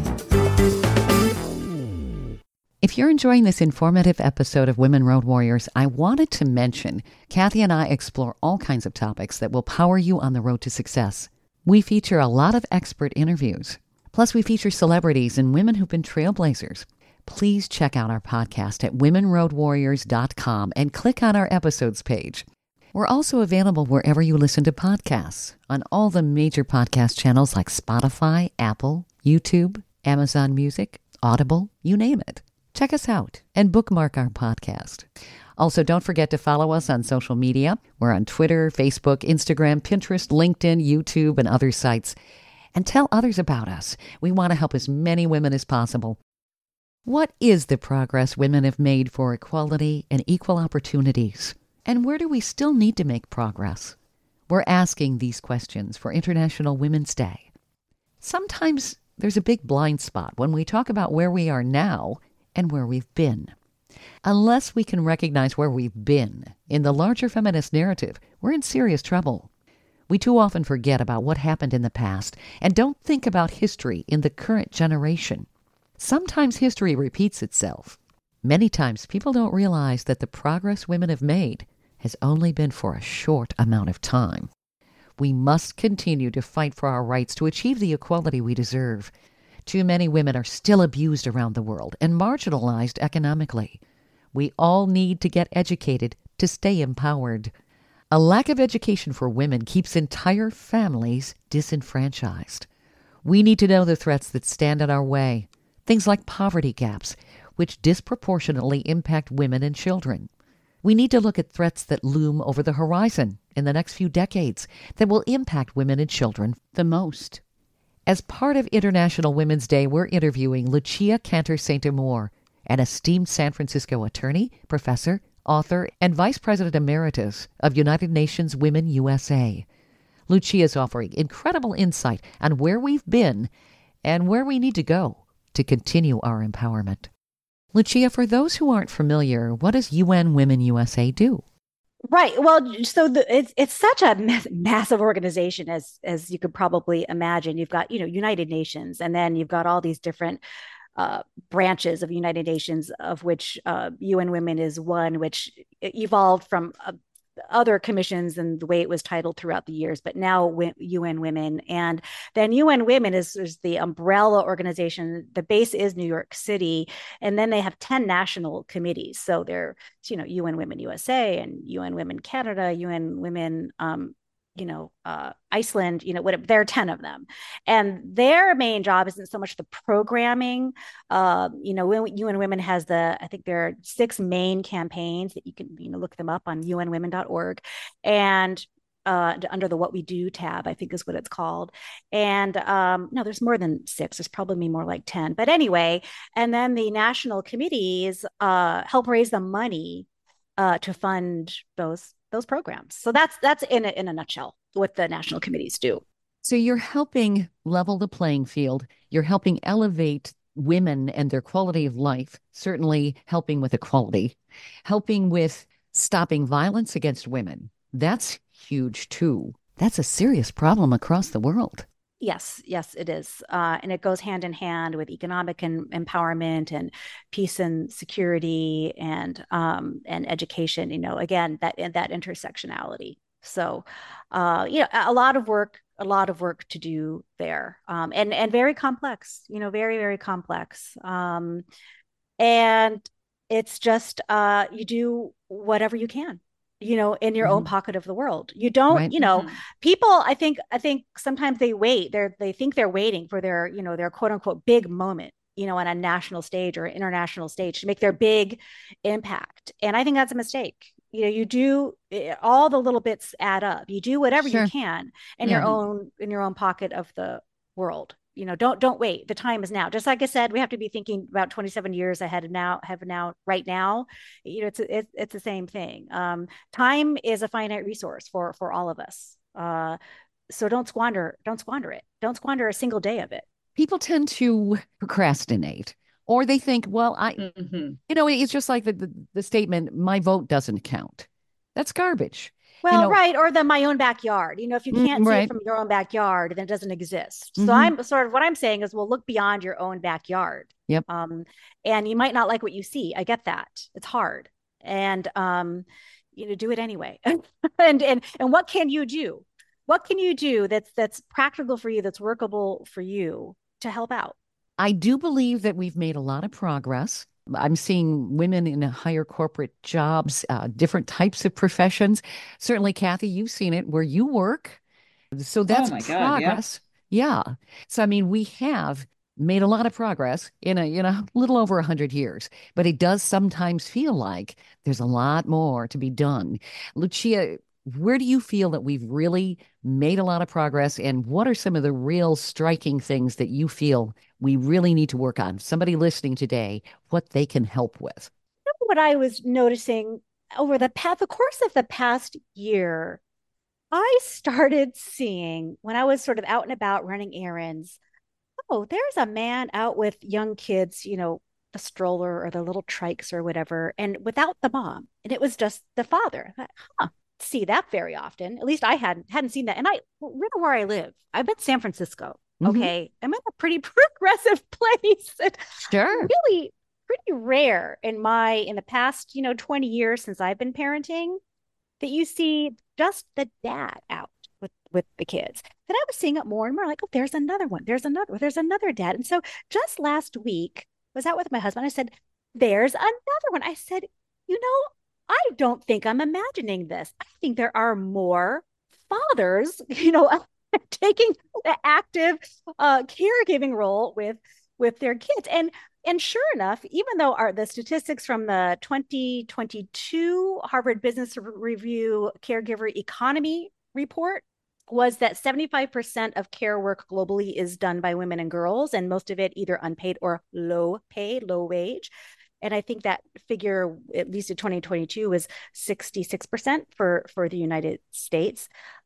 Speaker 2: If you're enjoying this informative episode of Women Road Warriors, I wanted to mention Kathy and I explore all kinds of topics that will power you on the road to success. We feature a lot of expert interviews. Plus, we feature celebrities and women who've been trailblazers. Please check out our podcast at women road warriors dot com and click on our episodes page. We're also available wherever you listen to podcasts, on all the major podcast channels like Spotify, Apple, YouTube, Amazon Music, Audible, you name it. Check us out and bookmark our podcast. Also, don't forget to follow us on social media. We're on Twitter, Facebook, Instagram, Pinterest, LinkedIn, YouTube, and other sites. And tell others about us. We want to help as many women as possible. What is the progress women have made for equality and equal opportunities? And where do we still need to make progress? We're asking these questions for International Women's Day. Sometimes there's a big blind spot when we talk about where we are now and where we've been. Unless we can recognize where we've been in the larger feminist narrative, we're in serious trouble. We too often forget about what happened in the past and don't think about history in the current generation. Sometimes history repeats itself. Many times people don't realize that the progress women have made has only been for a short amount of time. We must continue to fight for our rights to achieve the equality we deserve. Too many women are still abused around the world and marginalized economically. We all need to get educated to stay empowered. A lack of education for women keeps entire families disenfranchised. We need to know the threats that stand in our way. Things like poverty gaps, which disproportionately impact women and children. We need to look at threats that loom over the horizon in the next few decades that will impact women and children the most. As part of International Women's Day, we're interviewing Lucia Cantor Saint Amour, an esteemed San Francisco attorney, professor, author, and Vice President Emeritus of United Nations Women U S A. Lucia is offering incredible insight on where we've been and where we need to go to continue our empowerment. Lucia, for those who aren't familiar, what does U N Women U S A do?
Speaker 4: Right. Well, so the, it's it's such a mass, massive organization, as as you could probably imagine. You've got, you know, United Nations, and then you've got all these different uh, branches of United Nations, of which uh, U N Women is one, which evolved from uh, other commissions and the way it was titled throughout the years, but now U N Women. And then U N Women is, is the umbrella organization. The base is New York City. And then they have ten national committees. So they're, you know, U N Women U S A and U N Women Canada, U N Women, um, you know, uh, Iceland, you know, whatever, there are ten of them. And their main job isn't so much the programming. Uh, you know, U N Women has the, I think there are six main campaigns that you can, you know, look them up on U N women dot org. And uh, under the What We Do tab, I think is what it's called. And um, no, there's more than six. There's probably more like ten. But anyway, and then the national committees uh, help raise the money uh, to fund those those programs. So that's that's in a, in a nutshell what the national committees do.
Speaker 2: So you're helping level the playing field. You're helping elevate women and their quality of life, certainly helping with equality, helping with stopping violence against women. That's huge too. That's a serious problem across the world.
Speaker 4: Yes, yes, it is. Uh, and it goes hand in hand with economic and empowerment and peace and security and um, and education, you know, again, that that intersectionality. So, uh, you know, a lot of work, a lot of work to do there, um, and, and very complex, you know, very, very complex. Um, and it's just, uh, you do whatever you can, you know, in your mm-hmm. own pocket of the world. You don't, right. you know, mm-hmm. people, I think, I think sometimes they wait, they're, they think they're waiting for their, you know, their quote unquote big moment, you know, on a national stage or international stage to make their big impact. And I think that's a mistake. You know, you do, all the little bits add up. You do whatever sure. you can in yeah. your own, in your own pocket of the world. You know, don't, don't wait. The time is now. Just like I said, we have to be thinking about twenty-seven years ahead of now, have now, right now. You know, it's, it's, it's the same thing. Um, time is a finite resource for, for all of us. Uh, so don't squander, don't squander it. Don't squander a single day of it.
Speaker 2: People tend to procrastinate, or they think, well, I, mm-hmm. you know, it's just like the, the, the statement, my vote doesn't count. That's garbage.
Speaker 4: Well,
Speaker 2: you know,
Speaker 4: right. Or the my own backyard. You know, if you can't right. see it from your own backyard, then it doesn't exist. Mm-hmm. So I'm sort of what I'm saying is, well, look beyond your own backyard.
Speaker 2: Yep.
Speaker 4: Um, and you might not like what you see. I get that. It's hard. And, um, you know, do it anyway. and, and, and what can you do? What can you do that's, that's practical for you, that's workable for you to help out?
Speaker 2: I do believe that we've made a lot of progress. I'm seeing women in higher corporate jobs, uh, different types of professions. Certainly, Kathy, you've seen it where you work. So that's
Speaker 3: oh my
Speaker 2: progress.
Speaker 3: God, yeah.
Speaker 2: yeah. So, I mean, we have made a lot of progress in a, you know, little over a hundred years, but it does sometimes feel like there's a lot more to be done. Lucia, where do you feel that we've really made a lot of progress, and what are some of the real striking things that you feel we really need to work on? Somebody listening today, what they can help with.
Speaker 4: What I was noticing over the past, the course of the past year, I started seeing when I was sort of out and about running errands, oh, there's a man out with young kids, you know, the stroller or the little trikes or whatever, and without the mom. And it was just the father. I thought, huh, see that very often. At least I hadn't hadn't seen that. And I remember where I live. I'm in San Francisco. Okay. Mm-hmm. I'm in a pretty progressive place.
Speaker 2: Sure.
Speaker 4: Really pretty rare in my in the past, you know, twenty years since I've been parenting that you see just the dad out with with the kids. Then I was seeing it more and more like, oh, there's another one. There's another, there's another dad. And so just last week, I was out with my husband. I said, there's another one. I said, you know, I don't think I'm imagining this. I think there are more fathers, you know, taking the active uh, caregiving role with with their kids. And and sure enough, even though our the statistics from the twenty twenty-two Harvard Business Review Caregiver Economy report was that seventy-five percent of care work globally is done by women and girls, and most of it either unpaid or low pay, low wage. And I think that figure, at least in twenty twenty-two, was sixty-six percent for, for the United States.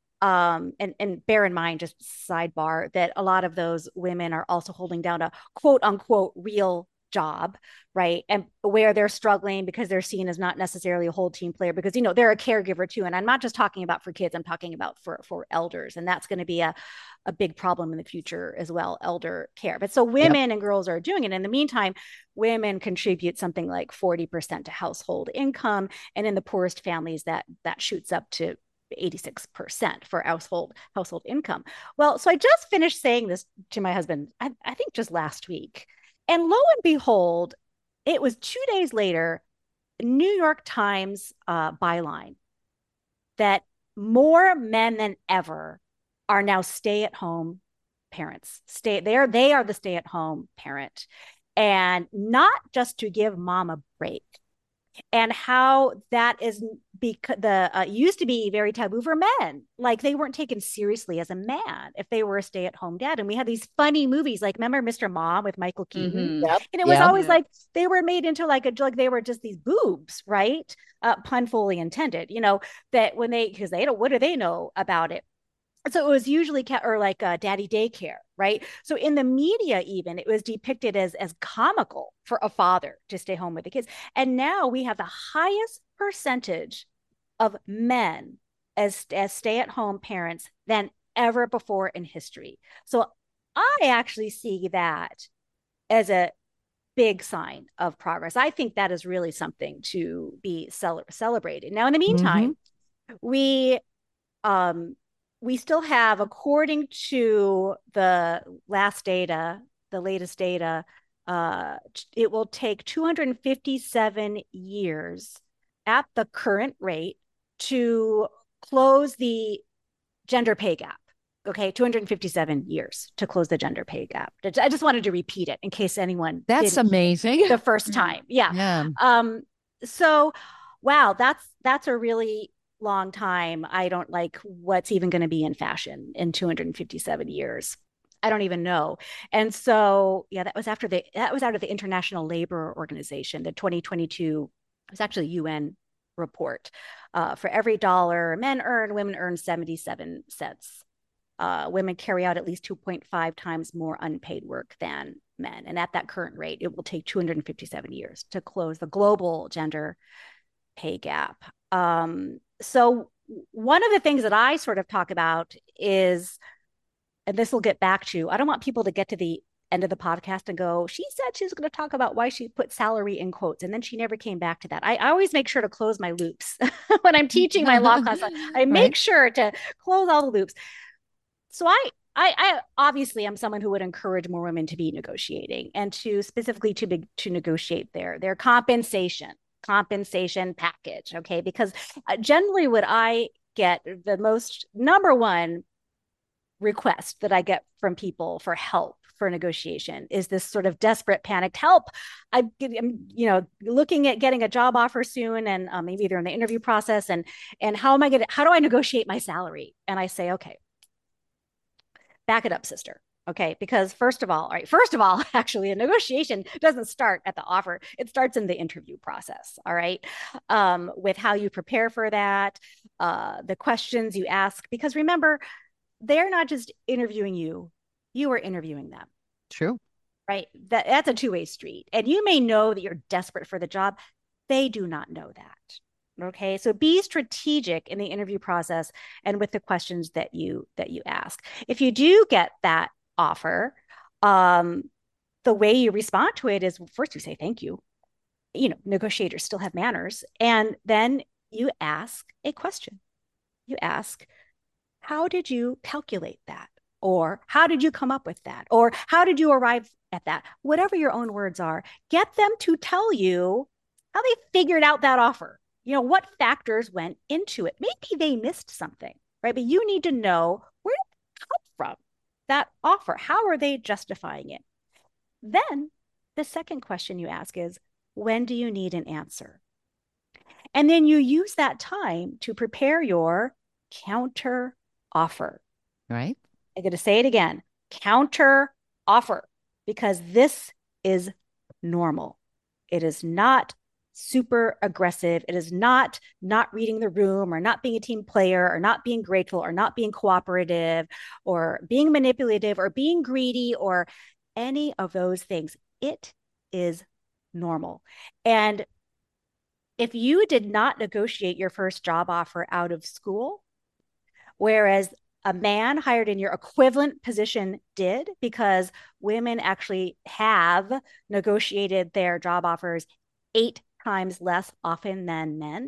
Speaker 4: Um, and, and bear in mind, just sidebar, that a lot of those women are also holding down a quote unquote real job, right? And where they're struggling because they're seen as not necessarily a whole team player, because, you know, they're a caregiver too. And I'm not just talking about for kids, I'm talking about for, for elders. And that's going to be a, a big problem in the future as well, elder care. But so women yep. and girls are doing it. In the meantime, women contribute something like forty percent to household income. And in the poorest families, that that shoots up to eighty-six percent for household household income. Well, so I just finished saying this to my husband, I, I think just last week. And lo and behold, it was two days later, New York Times uh, byline that more men than ever are now stay-at-home parents. Stay there, they are the stay-at-home parent. And not just to give mom a break. And how that is because the uh, used to be very taboo for men. Like they weren't taken seriously as a man if they were a stay-at-home dad. And we had these funny movies, like remember Mister Mom with Michael Keaton?
Speaker 2: Mm-hmm. Yep.
Speaker 4: And it was
Speaker 2: yep.
Speaker 4: always like they were made into like a like they were just these boobs, right? Uh, pun fully intended. You know that when they because they don't what do they know about it? So it was usually ca- or like uh, daddy daycare, right? So in the media, even it was depicted as as comical for a father to stay home with the kids. And now we have the highest percentage of men as as stay-at-home parents than ever before in history. So I actually see that as a big sign of progress. I think that is really something to be cel- celebrated. Now, in the meantime, mm-hmm. we um. we still have, according to the last data, the latest data, uh, it will take two hundred fifty-seven years at the current rate to close the gender pay gap. Okay, two hundred fifty-seven years to close the gender pay gap. I just wanted to repeat it in case anyone
Speaker 2: That's amazing.
Speaker 4: The first time. Yeah.
Speaker 2: yeah.
Speaker 4: Um, so, wow, that's that's a really long time. I don't like what's even going to be in fashion in two hundred fifty-seven years. I don't even know. And so, yeah, that was after the, that was out of the International Labor Organization, the twenty twenty-two, it was actually a U N report. Uh, for every dollar men earn, women earn seventy-seven cents. Uh, women carry out at least two point five times more unpaid work than men. And at that current rate, it will take two hundred fifty-seven years to close the global gender pay gap. Um, so one of the things that I sort of talk about is, and this will get back to, I don't want people to get to the end of the podcast and go, she said she's going to talk about why she put salary in quotes, and then she never came back to that. I, I always make sure to close my loops when I'm teaching my law class. I make right. sure to close all the loops. So I, I, I obviously am someone who would encourage more women to be negotiating and to specifically to be, to negotiate their their compensation. compensation package. Okay. Because generally what I get, the most number one request that I get from people for help for negotiation is this sort of desperate, panicked help. I, I'm, you know, looking at getting a job offer soon, and um, maybe they're in the interview process, and and how am I going to, how do I negotiate my salary? And I say, okay, back it up, sister. Okay, because first of all, all right, first of all, actually, a negotiation doesn't start at the offer. It starts in the interview process, all right, um, with how you prepare for that, uh, the questions you ask, because remember, they're not just interviewing you, you are interviewing them.
Speaker 2: True.
Speaker 4: Right? That, that's a two-way street. And you may know that you're desperate for the job. They do not know that. Okay, so be strategic in the interview process and with the questions that you that you ask. If you do get that offer, um, the way you respond to it is, first you say thank you. You know, negotiators still have manners, and then you ask a question. You ask, how did you calculate that? Or how did you come up with that? Or how did you arrive at that? Whatever your own words are, get them to tell you how they figured out that offer. You know, what factors went into it. Maybe they missed something, right? But you need to know, where did it come from, that offer? How are they justifying it? Then the second question you ask is, when do you need an answer? And then you use that time to prepare your counter offer.
Speaker 2: Right.
Speaker 4: I'm going to say it again, counter offer, because this is normal. It is not super aggressive. It is not not reading the room, or not being a team player, or not being grateful, or not being cooperative, or being manipulative, or being greedy, or any of those things. It is normal. And if you did not negotiate your first job offer out of school, whereas a man hired in your equivalent position did, because women actually have negotiated their job offers eight times less often than men.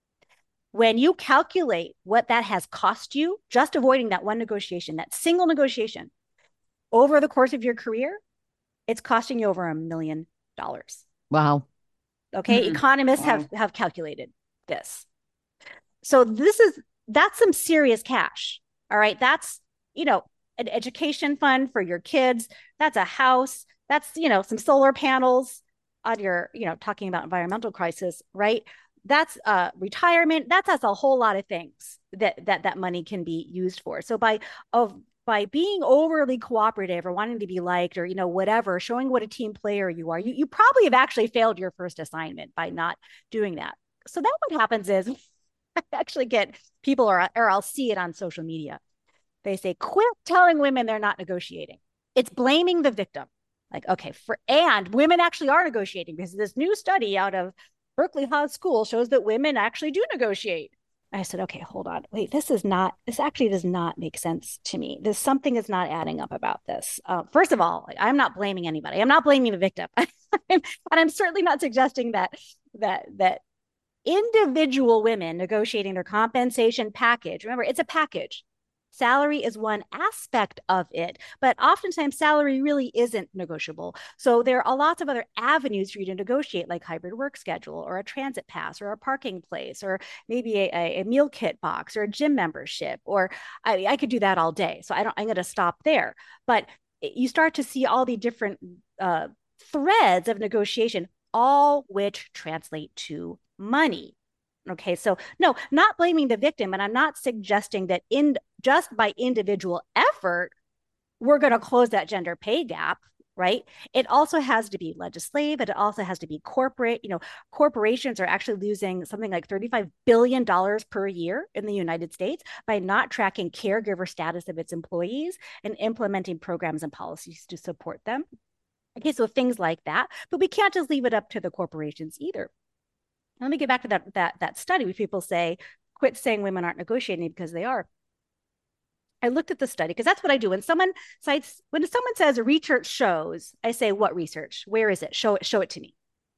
Speaker 4: When you calculate what that has cost you, just avoiding that one negotiation, that single negotiation, over the course of your career, it's costing you over a million dollars.
Speaker 2: Wow.
Speaker 4: Okay, mm-hmm. Economists wow. have, have calculated this. So this is, that's some serious cash. All right, that's, you know, an education fund for your kids. That's a house. That's, you know, some solar panels on your, you know, talking about environmental crisis, right? That's uh, retirement. That's, that's a whole lot of things that that that money can be used for. So by of by being overly cooperative, or wanting to be liked, or, you know, whatever, showing what a team player you are, you, you probably have actually failed your first assignment by not doing that. So then what happens is, I actually get people, or, or I'll see it on social media. They say, quit telling women they're not negotiating. It's blaming the victim. Like, okay, for, and women actually are negotiating, because this new study out of Berkeley Haas School shows that women actually do negotiate. I said, okay, hold on. Wait, this is not, this actually does not make sense to me. There's something is not adding up about this. Uh, first of all, I'm not blaming anybody. I'm not blaming the victim. And I'm certainly not suggesting that, that, that individual women negotiating their compensation package, remember, it's a package. Salary is one aspect of it, but oftentimes salary really isn't negotiable. So there are lots of other avenues for you to negotiate, like hybrid work schedule, or a transit pass, or a parking place, or maybe a, a meal kit box, or a gym membership, or I, I could do that all day. So I don't, I'm going to stop there. But you start to see all the different uh, threads of negotiation, all which translate to money. Okay, so no, not blaming the victim. And I'm not suggesting that in just by individual effort, we're going to close that gender pay gap, right? It also has to be legislative. It also has to be corporate. You know, corporations are actually losing something like thirty-five billion dollars per year in the United States by not tracking caregiver status of its employees and implementing programs and policies to support them. Okay, so things like that. But we can't just leave it up to the corporations either. Let me get back to that, that, that study where people say, quit saying women aren't negotiating, because they are. I looked at the study, because that's what I do. When someone cites, when someone says research shows, I say, what research? Where is it? Show it, show it to me.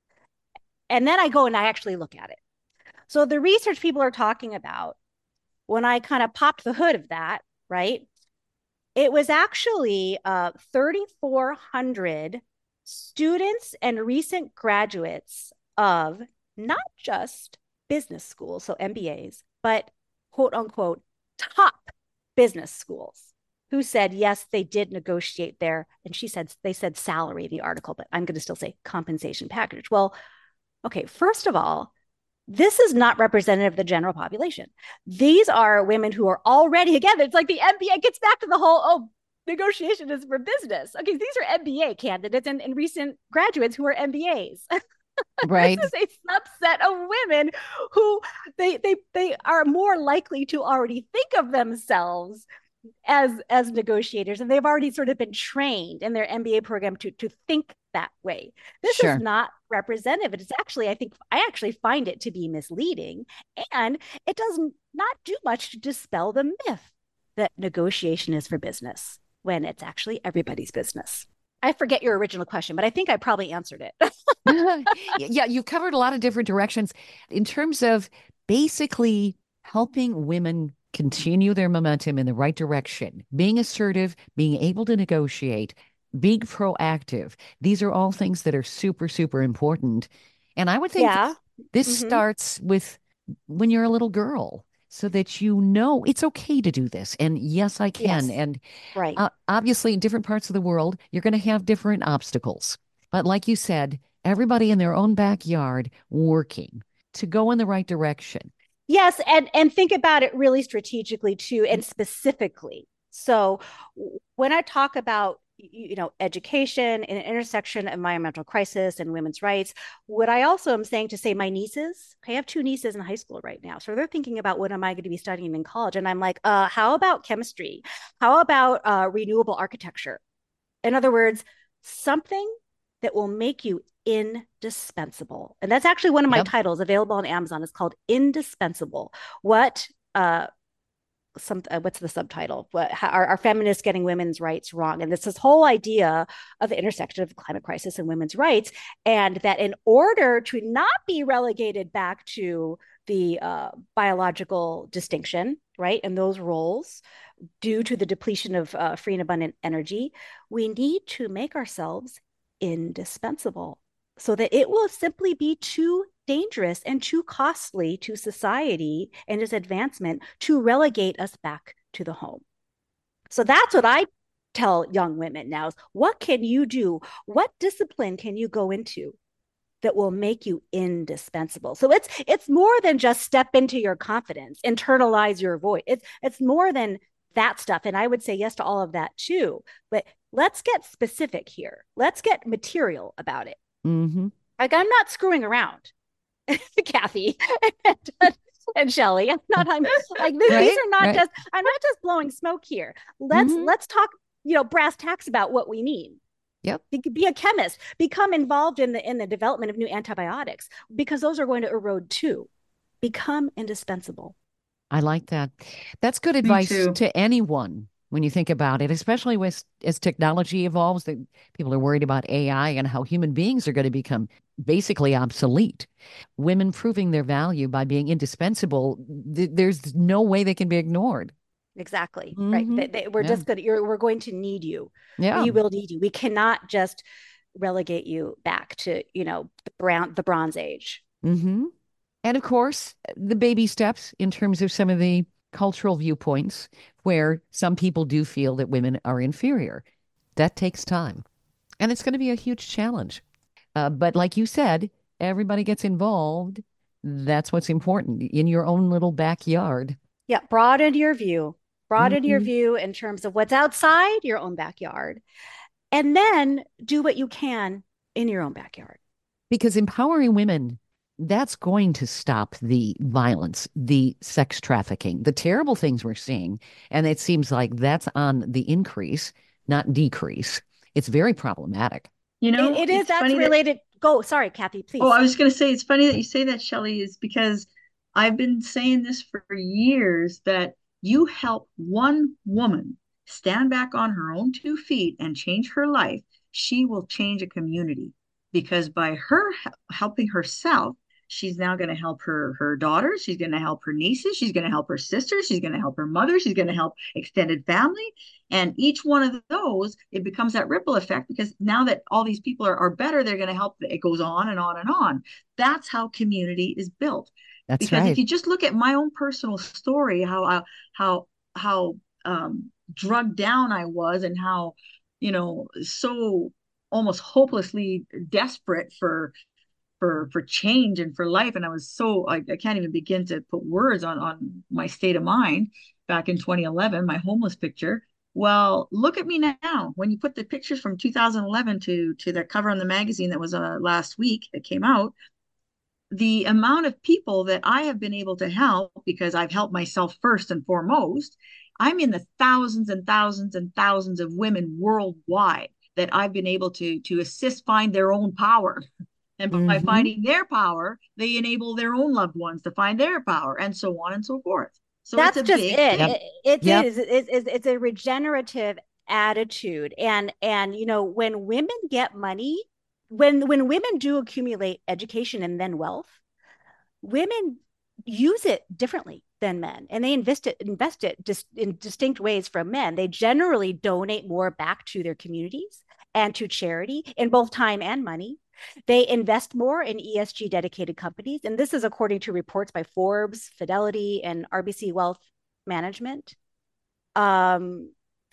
Speaker 4: And then I go and I actually look at it. So the research people are talking about, when I kind of popped the hood of that, right? It was actually uh, thirty-four hundred students and recent graduates of not just business schools, so M B As, but quote unquote top business schools who said, yes, they did negotiate their, and she said, they said salary, the article, but I'm going to still say compensation package. Well, okay, first of all, this is not representative of the general population. These are women who are already, again, it's like the M B A gets back to the whole, oh, negotiation is for business. Okay, these are M B A candidates and, and recent graduates who are M B As.
Speaker 2: Right.
Speaker 4: This is a subset of women who they they they are more likely to already think of themselves as as negotiators, and they've already sort of been trained in their M B A program to to think that way. This
Speaker 2: Sure.
Speaker 4: is not representative. It's actually, I think, I actually find it to be misleading, and it does not do much to dispel the myth that negotiation is for business when it's actually everybody's business. I forget your original question, but I think I probably answered it.
Speaker 2: Yeah, you've covered a lot of different directions in terms of basically helping women continue their momentum in the right direction, being assertive, being able to negotiate, being proactive. These are all things that are super, super important. And I would think
Speaker 4: Yeah.
Speaker 2: this
Speaker 4: Mhm.
Speaker 2: starts with when you're a little girl, so that you know it's okay to do this. And yes, I can.
Speaker 4: Yes.
Speaker 2: And
Speaker 4: Right.
Speaker 2: uh, obviously, in different parts of the world, you're going to have different obstacles. But like you said, everybody in their own backyard working to go in the right direction.
Speaker 4: Yes, and and think about it really strategically too, and specifically. So w- when I talk about y- you know education and intersection of environmental crisis and women's rights, what I also am saying to say my nieces, I have two nieces in high school right now, so they're thinking about what am I going to be studying in college, and I'm like, uh, how about chemistry? How about uh, renewable architecture? In other words, something that will make you indispensable. And that's actually one of my
Speaker 2: Yep.
Speaker 4: titles available on Amazon. It's called Indispensable. What uh some uh, what's the subtitle? What how, are, are feminists getting women's rights wrong? And it's this whole idea of the intersection of the climate crisis and women's rights, and that in order to not be relegated back to the uh, biological distinction, right, and those roles, due to the depletion of uh, free and abundant energy, we need to make ourselves indispensable so that it will simply be too dangerous and too costly to society and its advancement to relegate us back to the home. So that's what I tell young women now is what can you do? What discipline can you go into that will make you indispensable? So it's it's more than just step into your confidence, internalize your voice. It's it's more than that stuff. And I would say yes to all of that too. But let's get specific here. Let's get material about it.
Speaker 2: Mm-hmm.
Speaker 4: Like I'm not screwing around, Kathy and, and Shelley. I'm not. I'm like these,
Speaker 2: Right,
Speaker 4: these are not
Speaker 2: right.
Speaker 4: just. I'm not just blowing smoke here. Let's
Speaker 2: Mhm.
Speaker 4: let's talk. You know, brass tacks about what we mean.
Speaker 2: Yep.
Speaker 4: Be, be a chemist. Become involved in the in the development of new antibiotics because those are going to erode too. Become indispensable.
Speaker 2: I like that. That's good advice to anyone when you think about it, especially with as technology evolves, that people are worried about A I and how human beings are going to become basically obsolete. Women proving their value by being indispensable, th- there's no way they can be ignored.
Speaker 4: Exactly.
Speaker 2: Mhm.
Speaker 4: Right. They, they, we're
Speaker 2: Yeah.
Speaker 4: just going to, you're, we're going to need you.
Speaker 2: Yeah.
Speaker 4: We will need you. We cannot just relegate you back to, you know, the brown, the Bronze Age.
Speaker 2: Mm-hmm. And of course, the baby steps in terms of some of the cultural viewpoints where some people do feel that women are inferior. That takes time. And it's going to be a huge challenge. Uh, but like you said, everybody gets involved. That's what's important in your own little backyard.
Speaker 4: Yeah. Broaden your view. Broaden your
Speaker 2: Mhm.
Speaker 4: view in terms of what's outside your own backyard. And then do what you can in your own backyard.
Speaker 2: Because empowering women, that's going to stop the violence, the sex trafficking, the terrible things we're seeing. And it seems like that's on the increase, not decrease. It's very problematic.
Speaker 3: You know,
Speaker 4: it, it is.
Speaker 3: it's
Speaker 4: That's
Speaker 3: funny that-
Speaker 4: related. Go. Sorry, Kathy, please.
Speaker 3: Oh, I was going to say, it's funny that you say that, Shelley, is because I've been saying this for years, that you help one woman stand back on her own two feet and change her life, she will change a community. Because by her h- helping herself, she's now going to help her her daughters, she's going to help her nieces, she's going to help her sisters, she's going to help her mother, she's going to help extended family. And each one of those, it becomes that ripple effect, because now that all these people are, are better, they're going to help. It goes on and on and on. That's how community is built.
Speaker 2: That's
Speaker 3: Because
Speaker 2: right.
Speaker 3: if you just look at my own personal story, how I, how how um, drugged down I was, and how, you know, so almost hopelessly desperate for for for change and for life. And I was so I, I can't even begin to put words on on my state of mind back in twenty eleven, my homeless picture. Well, look at me now. When you put the pictures from two thousand eleven to to the cover on the magazine that was uh, last week that came out, the amount of people that I have been able to help, because I've helped myself first and foremost, I'm in the thousands and thousands and thousands of women worldwide that I've been able to to assist find their own power. And by
Speaker 2: Mm-hmm.
Speaker 3: finding their power, they enable their own loved ones to find their power, and so on and so forth. So
Speaker 4: That's
Speaker 3: it's a
Speaker 4: just
Speaker 3: big
Speaker 4: it.
Speaker 3: thing.
Speaker 4: It, it
Speaker 2: Yep.
Speaker 4: is. It's, it's, it's a regenerative attitude. And, and, you know, when women get money, when, when women do accumulate education and then wealth, women use it differently than men, and they invest it, invest it just in distinct ways from men. They generally donate more back to their communities and to charity in both time and money. They invest more in E S G dedicated companies. And this is according to reports by Forbes, Fidelity, and R B C Wealth Management. Um,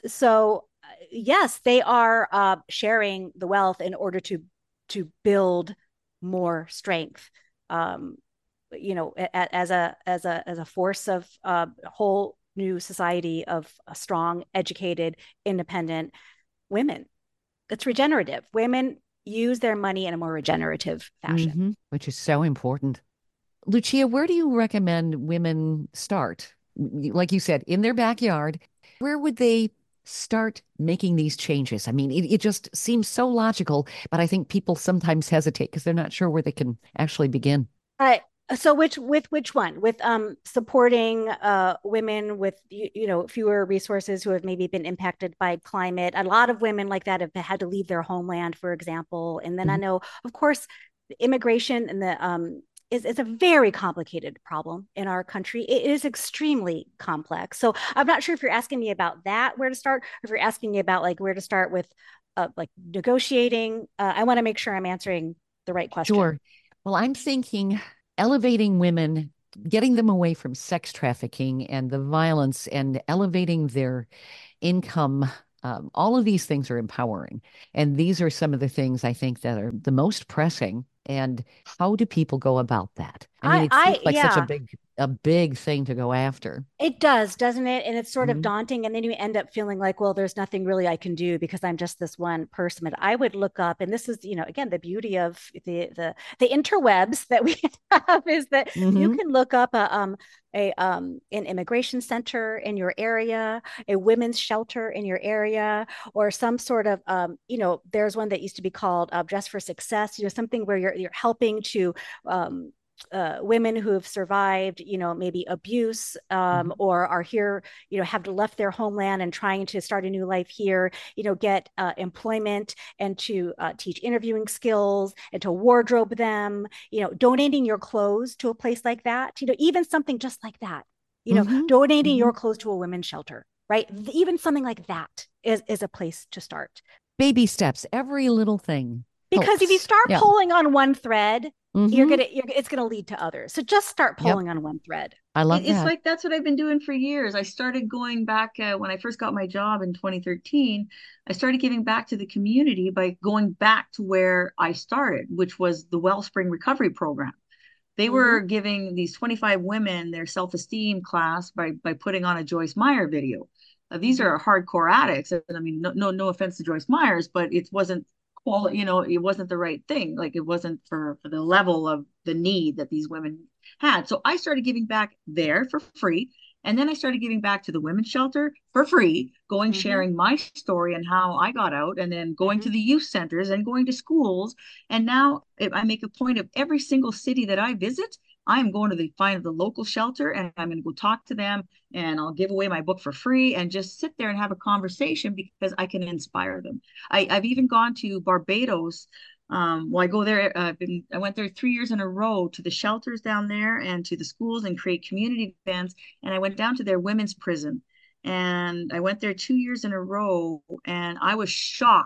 Speaker 4: so, yes, they are uh, sharing the wealth in order to, to build more strength. Um, you know, as a as a as a force of uh, a whole new society of strong, educated, independent women. It's regenerative. Women use their money in a more regenerative fashion.
Speaker 2: Mm-hmm. Which is so important. Lucia, where do you recommend women start? Like you said, in their backyard, where would they start making these changes? I mean, it, it just seems so logical, but I think people sometimes hesitate because they're not sure where they can actually begin.
Speaker 4: Uh, so which with which one? With um supporting uh women with you, you know fewer resources who have maybe been impacted by climate. A lot of women like that have had to leave their homeland, for example. And then mm-hmm. I know, of course, immigration and the um is, is a very complicated problem in our country. It is extremely complex. So I'm not sure if you're asking me about that, where to start, or if you're asking me about like where to start with uh, like negotiating. Uh, I want to make sure I'm answering the right question.
Speaker 2: Sure. Well, I'm thinking elevating women, getting them away from sex trafficking and the violence, and elevating their income. Um, all of these things are empowering. And these are some of the things I think that are the most pressing. And how do people go about that? I mean, it
Speaker 4: I,
Speaker 2: seems
Speaker 4: I,
Speaker 2: like
Speaker 4: yeah.
Speaker 2: such a big, a big thing to go after.
Speaker 4: It does, doesn't it? And it's sort
Speaker 2: mm-hmm.
Speaker 4: of daunting. And then you end up feeling like, well, there's nothing really I can do because I'm just this one person. But I would look up, and this is, you know, again, the beauty of the the the interwebs that we have is that mm-hmm. you can look up a um a um an immigration center in your area, a women's shelter in your area, or some sort of um, you know, there's one that used to be called uh, Dress for Success, you know, something where you're you're helping to um Uh, women who have survived, you know, maybe abuse um, mm-hmm. or are here, you know, have left their homeland and trying to start a new life here, you know, get uh, employment and to uh, teach interviewing skills and to wardrobe them, you know, donating your clothes to a place like that, you know, even something just like that, you know, mm-hmm. donating mm-hmm. your clothes to a women's shelter, right? Even something like that is, is a place to start.
Speaker 2: Baby steps, every little thing.
Speaker 4: Because
Speaker 2: helps.
Speaker 4: if you start
Speaker 2: yeah.
Speaker 4: pulling on one thread,
Speaker 2: Mm-hmm.
Speaker 4: you're gonna you're, it's gonna lead to others. So just start pulling yep. on one thread.
Speaker 2: I love
Speaker 3: it,
Speaker 2: that.
Speaker 3: It's like that's what I've been doing for years. I started going back uh, when I first got my job in twenty thirteen. I started giving back to the community by going back to where I started, which was the Wellspring Recovery Program. They mm-hmm. were giving these twenty-five women their self-esteem class by by putting on a Joyce Meyer video. Uh, these mm-hmm. are hardcore addicts, and I mean, no no no offense to Joyce Myers, but it wasn't. Well, you know, it wasn't the right thing. Like it wasn't for, for the level of the need that these women had. So I started giving back there for free. And then I started giving back to the women's shelter for free, going, mm-hmm. sharing my story and how I got out, and then going mm-hmm. to the youth centers and going to schools. And now I make a point of every single city that I visit, I'm going to the find the local shelter, and I'm going to go talk to them, and I'll give away my book for free and just sit there and have a conversation because I can inspire them. I, I've even gone to Barbados. Um, well, I go there. Uh, been, I went there three years in a row to the shelters down there and to the schools and create community events. And I went down to their women's prison, and I went there two years in a row, and I was shocked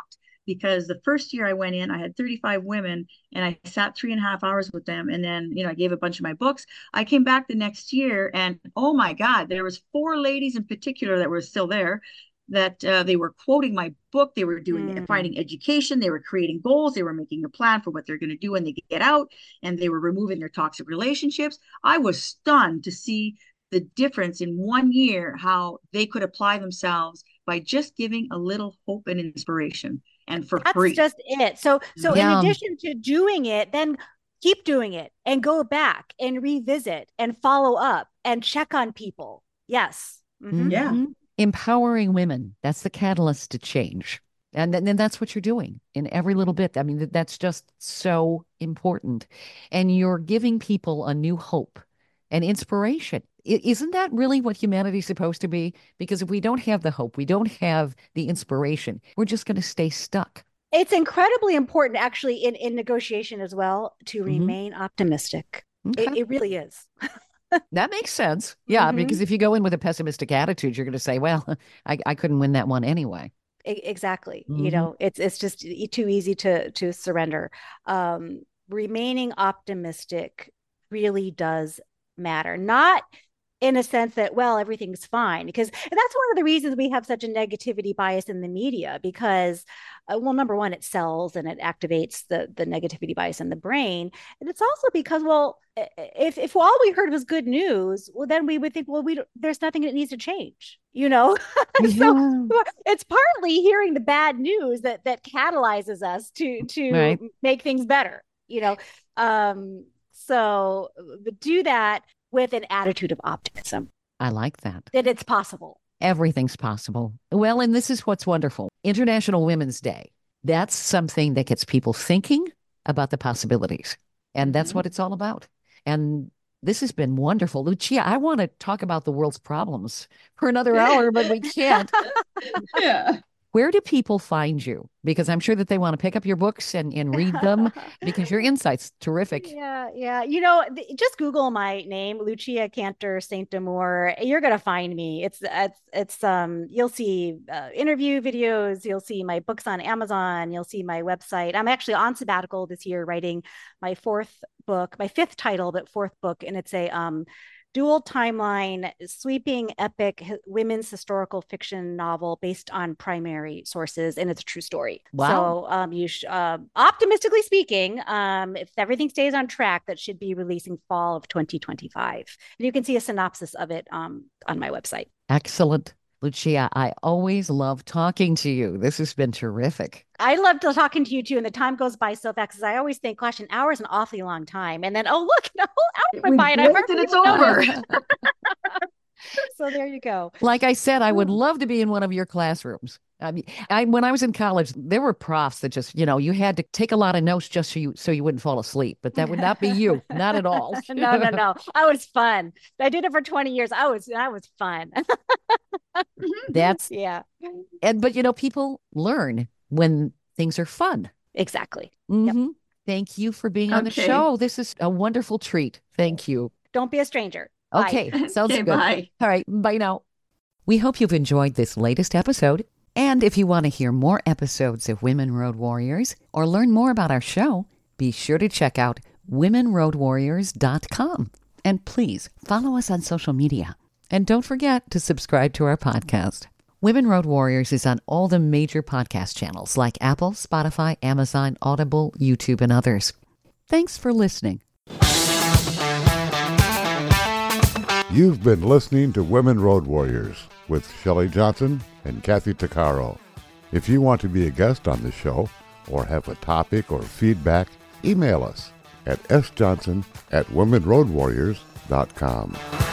Speaker 3: because the first year I went in, I had thirty-five women and I sat three and a half hours with them. And then, you know, I gave a bunch of my books. I came back the next year and, oh my God, there was four ladies in particular that were still there, that uh, they were quoting my book. They were doing mm. finding education. They were creating goals. They were making a plan for what they're going to do when they get out, and they were removing their toxic relationships. I was stunned to see the difference in one year, how they could apply themselves by just giving a little hope and inspiration, and for
Speaker 4: That's
Speaker 3: free.
Speaker 4: That's just it. So, so
Speaker 2: yeah.
Speaker 4: in addition to doing it, then keep doing it and go back and revisit and follow up and check on people. Yes.
Speaker 3: Mm-hmm. Yeah.
Speaker 2: Empowering women. That's the catalyst to change. And then, then that's what you're doing in every little bit. I mean, that's just so important. And you're giving people a new hope and inspiration. Isn't that really what humanity's supposed to be? Because if we don't have the hope, we don't have the inspiration, we're just going to stay stuck.
Speaker 4: It's incredibly important, actually, in, in negotiation as well, to
Speaker 2: Mm-hmm.
Speaker 4: remain optimistic. Okay. It, it really is.
Speaker 2: That makes sense. Yeah, mm-hmm. because if you go in with a pessimistic attitude, you're going to say, well, I, I couldn't win that one anyway.
Speaker 4: Exactly.
Speaker 2: Mm-hmm.
Speaker 4: You know, it's it's just too easy to to surrender. Um, remaining optimistic really does matter. Not in a sense that, well, everything's fine, because and that's one of the reasons we have such a negativity bias in the media, because, uh, well, number one, it sells and it activates the, the negativity bias in the brain. And it's also because, well, if, if all we heard was good news, well, then we would think, well, we there's nothing that needs to change, you know?
Speaker 2: Yeah.
Speaker 4: So it's partly hearing the bad news that, that catalyzes us to, to
Speaker 2: right.
Speaker 4: make things better, you know? Um, so do that with an attitude of optimism.
Speaker 2: I like that.
Speaker 4: That it's possible.
Speaker 2: Everything's possible. Well, and this is what's wonderful. International Women's Day. That's something that gets people thinking about the possibilities. And that's mm-hmm. what it's all about. And this has been wonderful. Lucia, I want to talk about the world's problems for another hour, but we can't.
Speaker 3: Yeah.
Speaker 2: Where do people find you? Because I'm sure that they want to pick up your books and, and read them, because your insight's terrific.
Speaker 4: Yeah, yeah. You know, th- just Google my name, Lucia Cantor Saint Amour. You're gonna find me. It's it's it's um. You'll see uh, interview videos. You'll see my books on Amazon. You'll see my website. I'm actually on sabbatical this year, writing my fourth book, my fifth title, but fourth book, and it's a um. dual timeline, sweeping epic women's historical fiction novel based on primary sources, and it's a true story.
Speaker 2: Wow.
Speaker 4: So um, you sh- uh, optimistically speaking, um, if everything stays on track, that should be releasing fall of twenty twenty-five. And you can see a synopsis of it um, on my website.
Speaker 2: Excellent. Lucia, I always love talking to you. This has been terrific.
Speaker 4: I love talking to you too, and the time goes by so fast, because I always think, gosh, an hour is an awfully long time. And then, oh, look, a whole hour went by and I
Speaker 3: and it's over.
Speaker 4: So there you go.
Speaker 2: Like I said, I would love to be in one of your classrooms. I mean, I, when I was in college, there were profs that just, you know, you had to take a lot of notes just so you so you wouldn't fall asleep. But that would not be you, not at all.
Speaker 4: no, no, no. I was fun. I did it for twenty years. I was, I was fun.
Speaker 2: That's
Speaker 4: yeah.
Speaker 2: And but you know, people learn when things are fun.
Speaker 4: Exactly.
Speaker 2: Mm-hmm.
Speaker 4: Yep.
Speaker 2: Thank you for being on the
Speaker 3: Okay.
Speaker 2: show. This is a wonderful treat. Thank you.
Speaker 4: Don't be a stranger. Bye.
Speaker 2: Okay, sounds
Speaker 3: Okay,
Speaker 2: good.
Speaker 3: bye.
Speaker 2: All right, bye now. We hope you've enjoyed this latest episode. And if you want to hear more episodes of Women Road Warriors or learn more about our show, be sure to check out women road warriors dot com. And please follow us on social media. And don't forget to subscribe to our podcast. Women Road Warriors is on all the major podcast channels like Apple, Spotify, Amazon, Audible, YouTube, and others. Thanks for listening.
Speaker 1: You've been listening to Women Road Warriors with Shelley Johnson and Kathy Tuccaro. If you want to be a guest on the show or have a topic or feedback, email us at s johnson at women road warriors dot com.